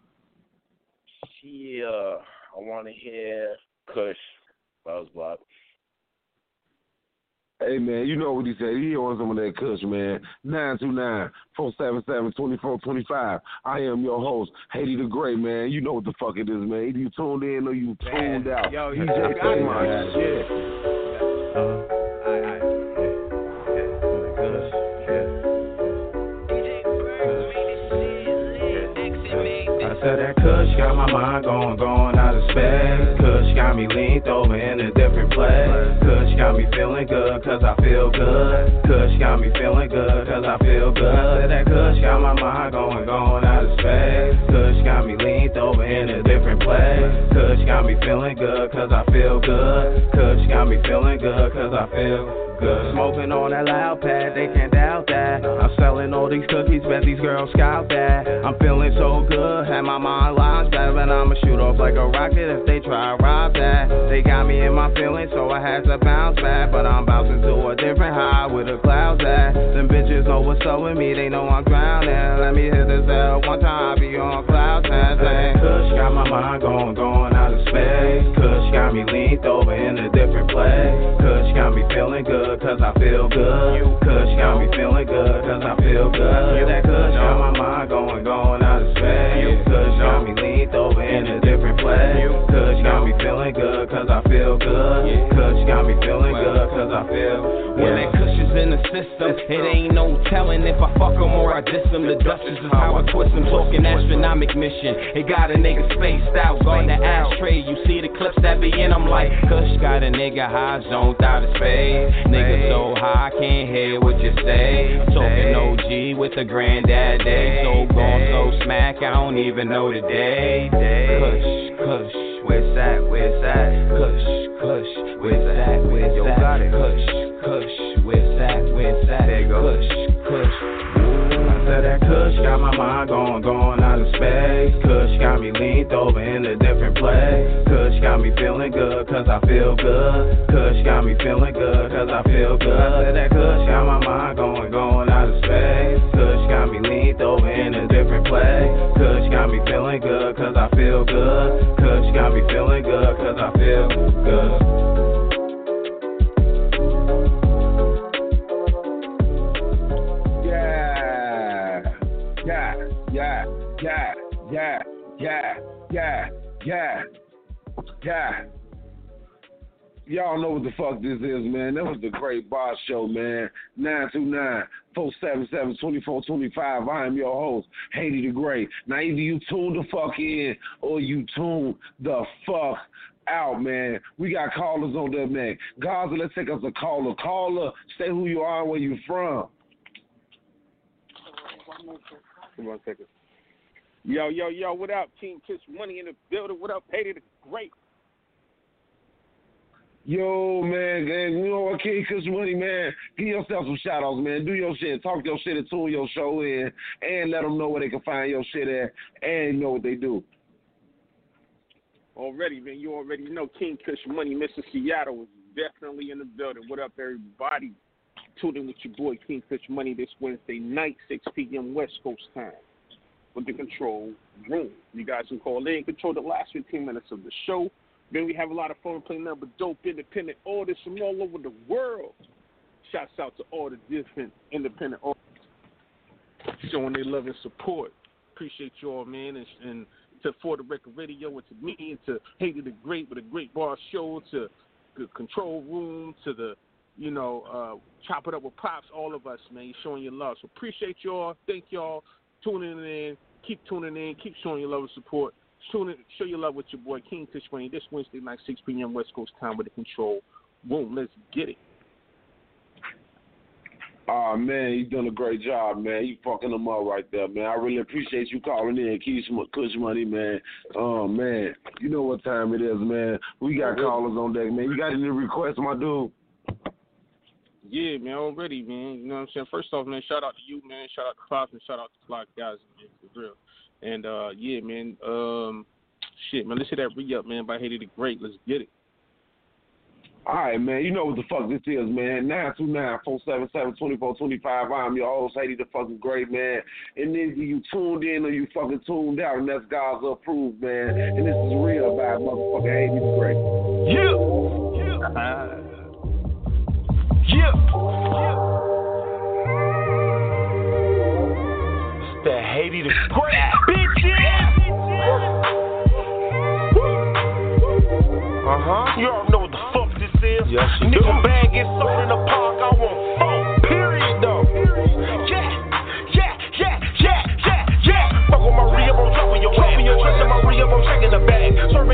V: Yeah, I want to hear Kush, Wells Block.
D: Hey, man, you know what he said. He wants some of that Kush, man. nine two nine, four seven seven, two four two five. I am your host, Haiti the Great, man. You know what the fuck it is, man. Either you tuned in or you tuned man. out.
V: Yo,
D: you
V: you
D: just
V: got
D: my
V: it,
D: shit.
V: Uh, I, I.
U: I said that kush got my mind going, going out of space. Kush got me leaned over in a different place. Kush got me feeling good, cause I feel good. Kush got me feeling good, cause I feel good. Said that kush got my mind going, going out of space. Kush got me leaned over in a different place. Kush got me feeling good, cause I feel good. Kush got me feeling good, cause I feel good. Smoking on that loud pad, they can't doubt that. I'm selling all these cookies, bet these girls scout that. I'm feeling so good, had my mind locked down, but I'ma shoot off like a rocket if they try to rob that. They got me in my feelings, so I had to bounce back, but I'm bouncing to a different high where the clouds at. Them bitches know what's up with me, they know I'm drowning. Let me hit this L one time, I be on cloud ten. Kush got my mind going, going out of space. Kush got me leaned over in a different place. Kush got me feeling good, cause I feel good. Kush got me feeling good, cause I feel good. That kush got my mind going, going out of space. Kush got me leaned over in a different place. Kush got me feeling good, cause I feel good. Kush got me feeling good, cause I feel good.
A: When that kush is in the system, it ain't no telling if I fuck them or I diss them. The Duchess is how I twist them, talking astronomic mission. It got a nigga spaced out, guard the ashtray. You see the clips that be in them like kush got a nigga high zoned out of space. Nigga so high, I can't hear what you say. Talking O G with the granddad day. So gone, so smack, I don't even know the day. Kush, kush, where's that, where's that? Kush, kush, where's that, where's that? Kush, kush, where's that, where's that? Kush, kush. I said that kush got my mind going, going out of space. Kush got me leaned over in a different place. Kush got me feeling good, cause I feel good. Kush got me feeling good, cause I feel good. I said that kush got my mind going, going out of space. Kush got me leaned over in a different place. Kush got me feeling good, cause I feel good. Kush got me feeling good, cause I feel good.
D: Yeah, yeah, yeah, yeah, yeah, yeah, yeah. Y'all know what the fuck this is, man. That was the Great Boss Show, man. nine two nine, four seven seven, two four two five. I am your host, Haiti the Great. Now, either you tune the fuck in or you tune the fuck out, man. We got callers on there, man. Gaza, let's take us a caller. Caller, say who you are and where you from.
B: One second. Yo, yo, yo, what up? King Kiss Money in the building. What up, Haiti the Great?
D: Yo, man, gang, you know what, King Kiss Money, man? Give yourself some shout-outs, man. Do your shit. Talk your shit and tune your show in and let them know where they can find your shit at and know what they do.
B: Already, man. You already know King Kiss Money, Mister Seattle is definitely in the building. What up, everybody? Tune in with your boy King Fish Money this Wednesday night, six p.m. West Coast time, with the control room. You guys can call in, control the last fifteen minutes of the show. Then we have a lot of fun playing number dope independent artists from all over the world. Shouts out to all the different independent artists showing their love and support. Appreciate y'all, man, and, and to For the Record Radio, and to me, and to Haiti the Great with a Great Bar Show, to the control room, to the You know, uh, chop it up with Pops, all of us, man, showing your love. So appreciate y'all. Thank y'all. Tuning in. Keep tuning in. Keep showing your love and support. Tune in, show your love with your boy, King Fish Money, this Wednesday night, six p.m. West Coast time with the control. Boom, let's get it.
D: Oh, man, you done a great job, man. You fucking them up right there, man. I really appreciate you calling in. Keep some Kush Money, man. Oh, man, you know what time it is, man. We got callers on deck, man. You got any requests, my dude?
B: Yeah, man, already, man. You know what I'm saying? First off, man, shout out to you, man. Shout out to Pops and shout out to Flock guys, man, for real. And, uh, yeah, man, um, shit, man, let's hit that re-up, man, by Haiti the Great. Let's get it.
D: All right, man, you know what the fuck this is, man. nine two nine, four seven seven, two four two five. I'm your host, Haiti the fucking Great, man. And either you tuned in or you fucking tuned out, and that's God's approved, man. And this is real by motherfucking Haiti the Great.
A: Yeah! Yeah! Uh-huh. Yeah. It's the Haiti the Great, bitches. Uh huh. You already know what the fuck this is. Yes, you do. Nigga bag gets sold in the park. I want fuck. Period though. Yeah, yeah, yeah, yeah, yeah, yeah. Fuck with my rib on top of your ass.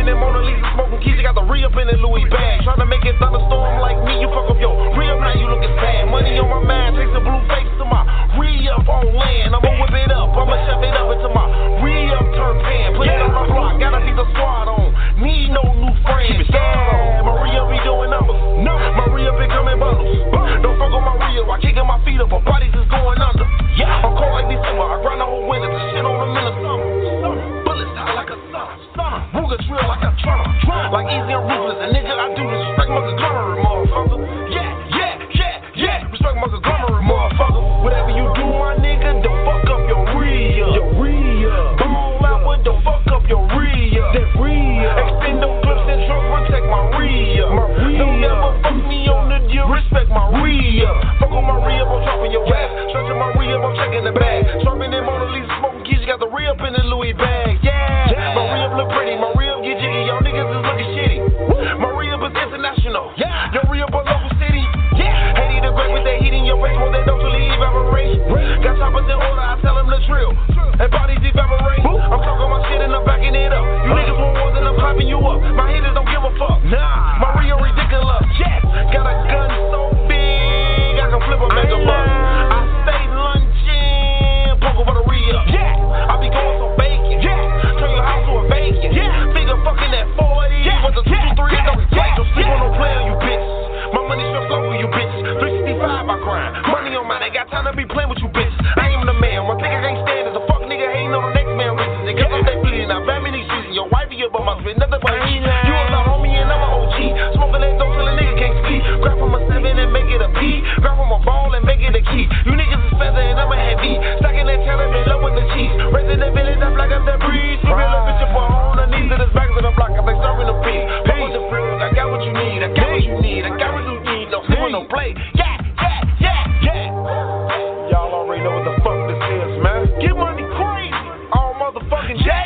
C: Serving them Mona Lisa, smoking keys, you got the re-up in the Louis bag. Trying to make it thunderstorm like me, you fuck up your re-up, now you looking sad. Money on my mind, takes a blue face to my re-up on land. I'ma whip it up, I'ma shove it up into my re-up turn pan. Put it on the block, gotta see the squad on. Need no new friends, yeah. My re-up be doing numbers, no. My re-up be coming bundles. Don't fuck on my re-up, I kicking my feet up, my body's just going under. Yeah, I'm cold like December, I grind the whole winter, this shit on the minute summer. Bullets out like a stunner, Ruger drill like a drummer. Like easy and ruthless, and nigga, I do this. Respect my conglomerate, motherfucker. Yeah, yeah, yeah, yeah. Respect my conglomerate, motherfucker. Whatever you do, my nigga, don't fuck up your re-up. Your re-up. Ball out, but don't fuck up your re-up. That re-up. Extend them clips and truck, protect my re-up. My re-up. Don't ever fuck me on the deal, respect my re-up. Fuck on my re-up, I'm dropping your ass. Stretching my re-up, I'm checking the bag. Serving them Mona Lisa, smoking keys, you got the re-up in the Louis bag. Yeah, yeah. My re-up look pretty, my re-up get jiggy, y'all niggas is looking shitty. My re-up is international. Yeah, your re-up a local city. Yeah, Haiti the great with that heat in your face, more than don't leave evaporate. Got choppers in order, I tell them to drill. And bodies evaporate. I'm talking my shit and I'm backing it up. You niggas want more than I'm clapping you up. My haters don't give a fuck. Nah, my re-up ridiculous. Yes, got a gun so big I can flip a mega bus. I stay lunching, poke over the re-up. Yeah, I be going so bacon. Yeah, turn your house to a bacon. Yeah, figure fucking that forty with the two two three. Don't replace. Don't sleep on no player, you bitch. My money straight flow with you bitches. three sixty-five I grind. Money on mine, ain't got time to be playing with you bitches. I am the man. One thing I can't stand is a fuck nigga hating on the next man riches. And cause I'm that bleeding, I bam in these streets. And your wifey up on my spit, nothing but a heat. You a little homie and I'm a O G. Smoking that dope till a nigga can't speak. Grab from a seven and make it a P. Grab from a ball and make it a key. You niggas is feather and I'm a heavy. Stacking that cheddar in love with the cheese. Raising the village, I black up that breeze. You real bitch up on the knees of this back to the block. I'm like serving the peace. Fuck with the frills, I got what you need. I got what you need. I got what you need. Don't sleep on no play. Yeah, yeah, yeah, yeah. Y'all already know what the fuck this is, man. Get money crazy. All motherfucking day.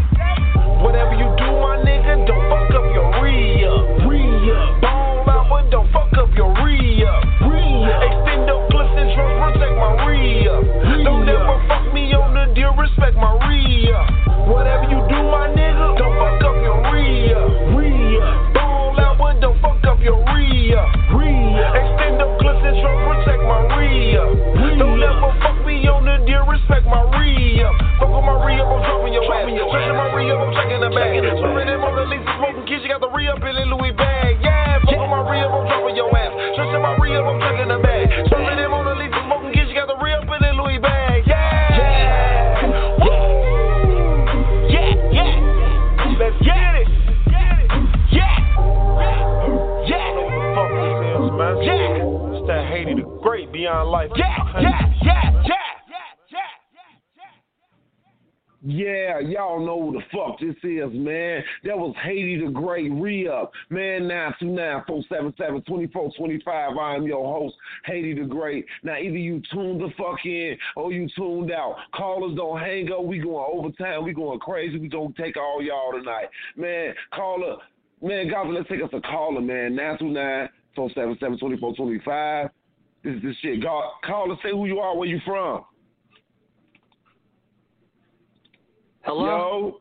C: Whatever you do, my nigga, don't fuck up your re-up. Re-up. Ball out, but don't fuck up your re-up. Re-up. Extend them clips and trucks, protect my re-up. Don't ever fuck me on the deal, respect my re-up. Whatever you do, my nigga, don't fuck up your re-up. Re-up. Ball out, but don't fuck up your re-up. Re-up. Extend them clips and trucks, protect my re-up. Don't ever fuck me on the deal, respect my re-up. Fuck on my re-up, I'm dropping your ass. Stretching my re-up, I'm checking the bag. Serving them Mona Lisa, smoking keys, you got the re-up in the Louis bag. Yeah, fuck on my re-up, I'm dropping your ass. Stretching my re-up, I'm checking the bag. Serving them Mona Lisa, smoking keys, you got the re-up in the Louis bag. Yeah, yeah, yeah, yeah. Let's get it. Yeah, yeah. Yeah, it's that Haiti the Great beyond life. Yeah, yeah, yeah, yeah.
D: Yeah, y'all know who the fuck this is, man. That was Haiti the Great re-up. Man, nine two nine, four seven seven, two four two five. I am your host, Haiti the Great. Now, either you tuned the fuck in or you tuned out. Callers don't hang up. We going overtime. We going crazy. We going to take all y'all tonight. Man, caller. Man, guys, let's take us a caller, man. nine two nine, four seven seven, two four two five. This is this shit. God, caller, say who you are, where you from.
E: Hello?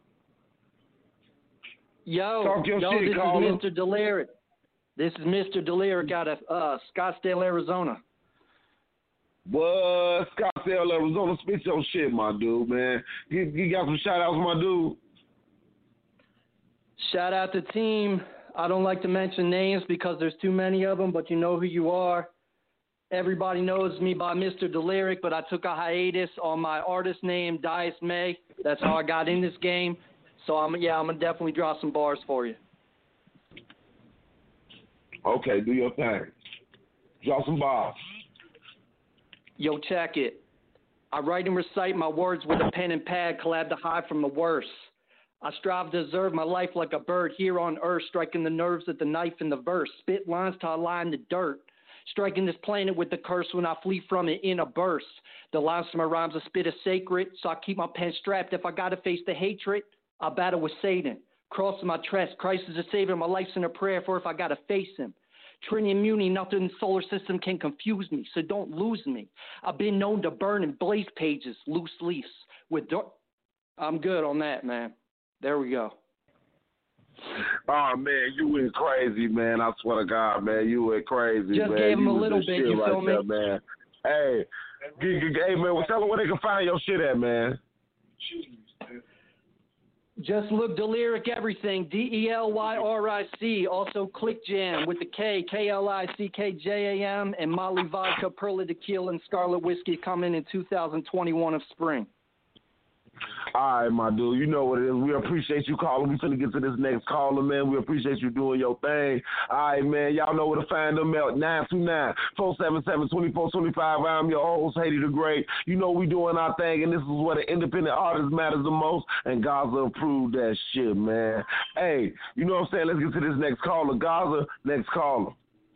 E: Yo.
D: Yo. Talk your
E: Yo,
D: shit,
E: this
D: caller.
E: is Mister Deliric. This is Mister Deliric out of uh, Scottsdale, Arizona.
D: What? Scottsdale, Arizona. Spit your shit, my dude, man. You, you got some shout-outs, my dude?
E: Shout out to team. I don't like to mention names because there's too many of them, but you know who you are. Everybody knows me by Mister Deliric, but I took a hiatus on my artist name, Dias May. That's how I got in this game. So, I'm yeah, I'm going to definitely draw some bars for you.
D: Okay, do your thing. Draw some bars.
E: Yo, check it. I write and recite my words with a pen and pad, collab to hide from the worst. I strive to deserve my life like a bird here on earth, striking the nerves at the knife in the verse. Spit lines till I lie in the dirt. Striking this planet with the curse when I flee from it in a burst. The lines to my rhymes I spit are sacred, so I keep my pen strapped. If I gotta face the hatred, I battle with Satan. Crossing my trust, Christ is a savior, my life's in a prayer for if I gotta face him. Trinity immunity, nothing in the solar system can confuse me, so don't lose me. I've been known to burn and blaze pages, loose leaves. With dark. I'm good on that, man. There we go.
D: Oh man, you went crazy, man. I swear to God, man, you went crazy,
E: Just
D: man.
E: gave him
D: you
E: a little
D: the
E: bit,
D: shit
E: you
D: right
E: feel me?
D: there, man. Hey, g- g- hey, man, well, tell them where they can find your shit at, man.
E: Just look Delyric everything, D E L Y R I C. Also Click Jam with the K, K L I C K J A M, and Molly Vodka, Perla Tequila, and Scarlet Whiskey coming in two thousand twenty-one of spring.
D: All right, my dude. You know what it is. We appreciate you calling. We finna get to this next caller, man. We appreciate you doing your thing. All right, man. Y'all know where to find them at. nine two nine, four seven seven, two four two five. I'm your host, Haiti the Great. You know we doing our thing, and this is where the independent artist matters the most, and Gaza approved that shit, man. Hey, you know what I'm saying? Let's get to this next caller. Gaza, next caller.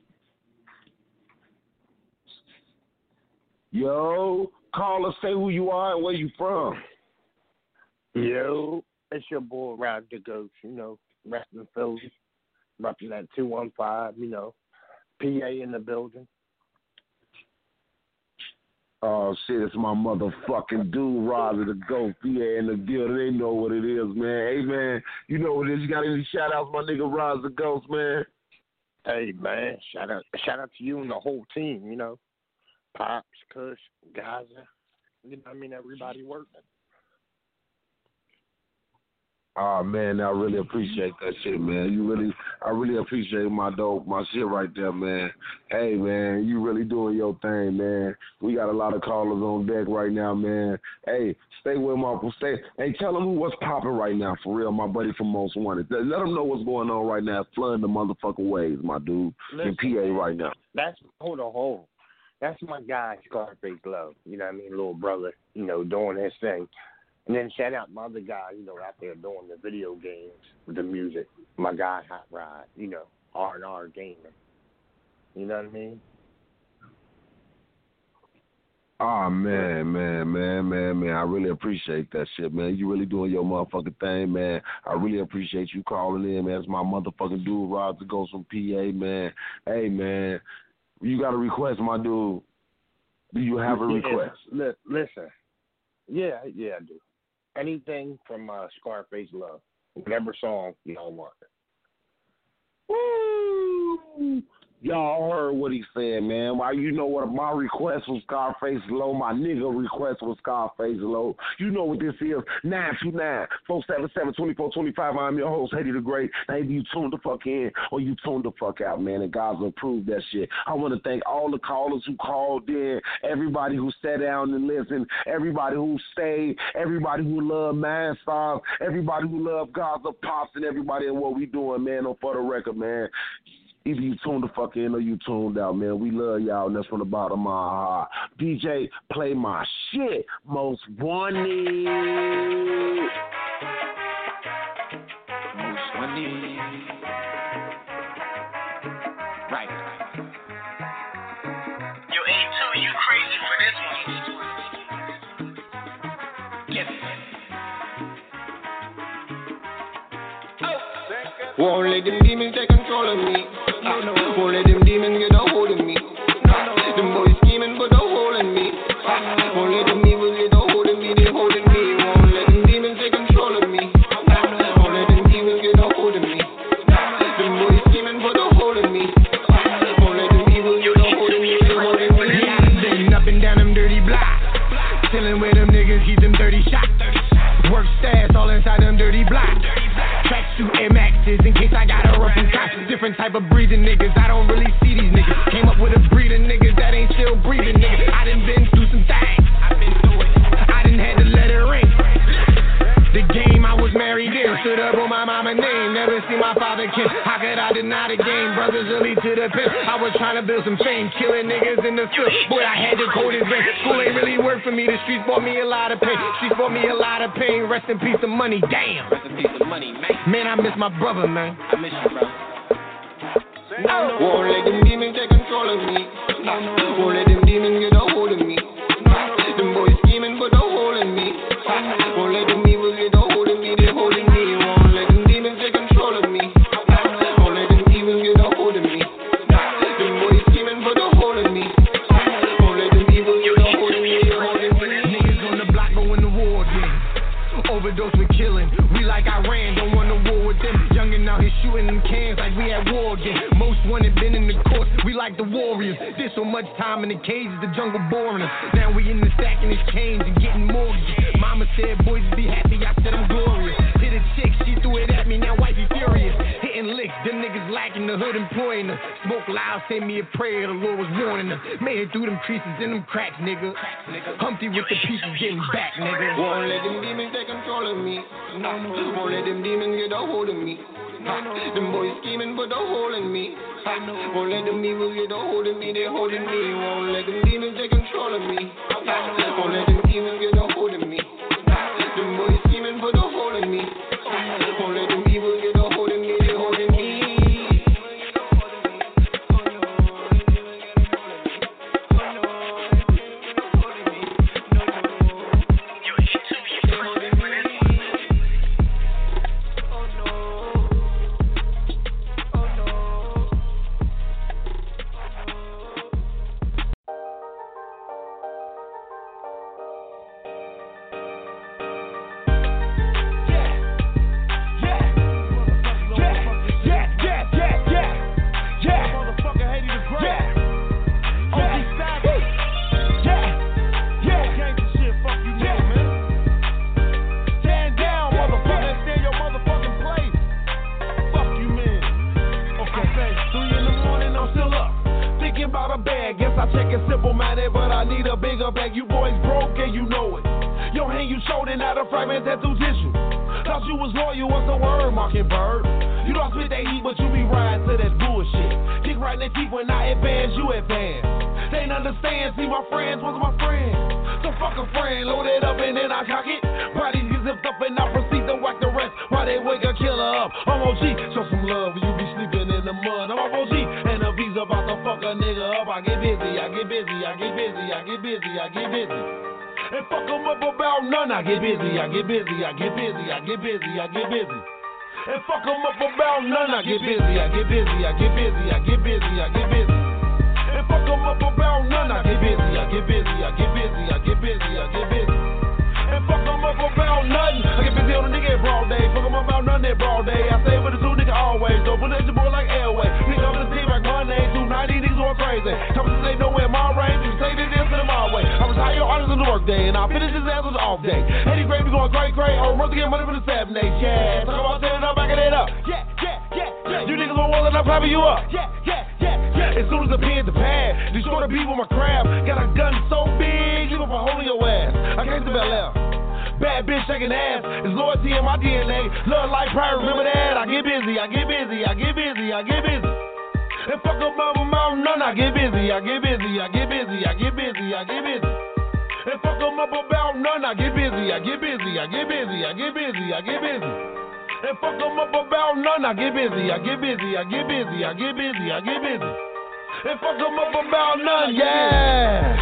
D: Yo, caller, say who you are and where you from.
H: Yo, it's your boy Rod the Ghost, you know, wrestling Philly, representing two one five, you know, P A in the building.
D: Oh, shit, it's my motherfucking dude, Rod the Ghost, P A in the building. They know what it is, man. Hey, man, you know what it is. You got any shout-outs, my nigga Rod the Ghost, man?
H: Hey, man, shout out shout out to you and the whole team, you know, Pops, Kush, Gaza, you know what I mean, everybody working.
D: Oh man, I really appreciate that shit, man. You really, I really appreciate my dope, my shit right there, man. Hey, man, you really doing your thing, man. We got a lot of callers on deck right now, man. Hey, stay with my, stay. Hey, tell them what's popping right now, for real, my buddy from Most Wanted. Let them know what's going on right now. It's flooding the motherfucking waves, my dude,
H: Listen,
D: in P A right now.
H: That's hold on, hold on. That's my guy, Scarface Love. You know what I mean, little brother. You know, doing his thing. And then shout out my other guy, you know, out there doing the video games with the music. My guy, Hot Rod, you know, R and R gamer. You know what I mean?
D: Oh, man, man, man, man, man. I really appreciate that shit, man. You really doing your motherfucking thing, man. I really appreciate you calling in, man. It's my motherfucking dude, Rod the Ghost from P A, man. Hey, man, you got a request, my dude. Do you have a request?
H: Yeah, listen. Yeah, yeah, I do. Anything from uh, Scarface Love. Whatever song y'all want.
D: Woo! Y'all heard what he said, man. Why, you know what my request was Scarface Low. My nigga request was Scarface Low. You know what this is. nine two nine, four seven seven, two four two five. I'm your host, Haiti the Great. Now, either you tune the fuck in or you tune the fuck out, man. And God's approved that shit. I want to thank all the callers who called in, everybody who sat down and listened, everybody who stayed, everybody who loved Man Stars, everybody who loved Gaza Pops, and everybody in what we doing, man, on For the Record, man. Either you tuned the fuck in or you tuned out, man. We love y'all, and that's from the bottom of my heart. D J, play my shit. Most Wanted.
A: Most Wanted. Right.
Q: Yo, A two, you crazy for this one.
A: Get it.
L: Won't let them demons take control of me. Won't let them demons get a hold of me. Them boys scheming put a hole in me. Won't let them evil get a hold of me. They holding me. Won't let them demons take control of me. Won't let them evil get a hold of me. Them boys scheming put a hole in me. Won't let them evil get a hold of me. They holding me.
W: Sitting up and down them dirty blocks. Chilling with them niggas, keep them dirty shots. Work stats all inside them dirty blocks. Tracksuit Air Maxes in case I got a rough and cops. Different type of breathing niggas. I don't really see these niggas. Came up with a breed of niggas that ain't still breathing niggas. I done been through some things. I done had to let it ring. The game I was married in. Stood up on my mama name. Never seen my father kiss. How could I deny the game? Brothers early to the pit. I was trying to build some fame. Killing niggas in the field. Boy, I had the coldest brain. School ain't really work for me. The streets brought me a lot of pain. Streets brought me a lot of pain. Rest in peace of money. Damn.
A: Rest in peace of money, man.
W: Man, I miss my brother, man.
A: I miss you, bro.
L: Oh. Won't let them demons take control of me. Won't let them demons get a hold of me. Them boys scheming put a hole in me. Won't let them evil get a hold of me. They holding me. Won't let them demons take control of me. Won't let them evil get a hold of me. Them boys scheming put a hole in me. Won't let them evil get a hold of me. They holding me.
W: Niggas on the block going to war again. Overdose with killing. We like Iran, don't want no war with them. Young and out shooting them cans like we at war again. Most wanted been in the court, we like the Warriors. Did so much time in the cages, the jungle boring us. Now we in the stacking his chains and getting mortgages. Mama said, boys be happy, I said I'm glorious. Hit a chick, she threw it at me, now wifey furious. Hitting licks, them niggas lacking the hood employing us. Smoke loud, send me a prayer, the Lord was warning us. Made it through them creases in them cracks, nigga. Humpty with the pieces getting back, nigga.
L: Won't let them demons take control of me. No, no. Won't let them demons get a hold of me. No, no. Them boys scheming put a hole in me. I know. Won't let them evil get a hold of me. They holding me. Won't let them demons take control of me. Won't let them demons get a hold of me. Them boys scheming put a hole in me. Won't let them evil get a hold of me. They holding me.
C: I get busy, I get busy, I get busy, I get busy, I get busy. And fuck them up about none. I get busy, I get busy, I get busy, I get busy, I get busy. And fuck them up about none. I get busy, I get busy, I get busy, I get busy, I get busy. And fuck them up about nothing. I get busy on a nigga at broad day. Fuck them up about nothing at broad day. I stay with the two nigga always. Don't put that your boy like Airway. Nigga on the team like Monday, two ninety niggas going crazy. Come to say nowhere in my range. You say this to my way. I retire your honors on the work day, and I'll finish his ass on the off day. Eddie Gray be going cray cray. Oh, once again, money for the seven days. Yeah, talk about setting up, backing it up. Yeah, yeah, yeah, yeah. You niggas won't wallet, I'm clapping you up. Yeah, yeah, yeah, yeah. As soon as I pin the pad, destroy the beat with my crab. Got a gun so big, leave up a hole in your ass. I came to Bel Air. Bad bitch shaking ass. It's loyalty in my D N A. Love, life, pride, remember that. I get busy, I get busy, I get busy, I get busy. And fuck up my mouth, none. I get busy, I get busy, I get busy, I get busy, I get busy. And fuck them up about none. I get busy, I get busy, I get busy, I get busy, I get busy. And fuck them up about none. I get busy, I get busy, I get busy, I get busy, I get busy. And fuck them up about none, yeah.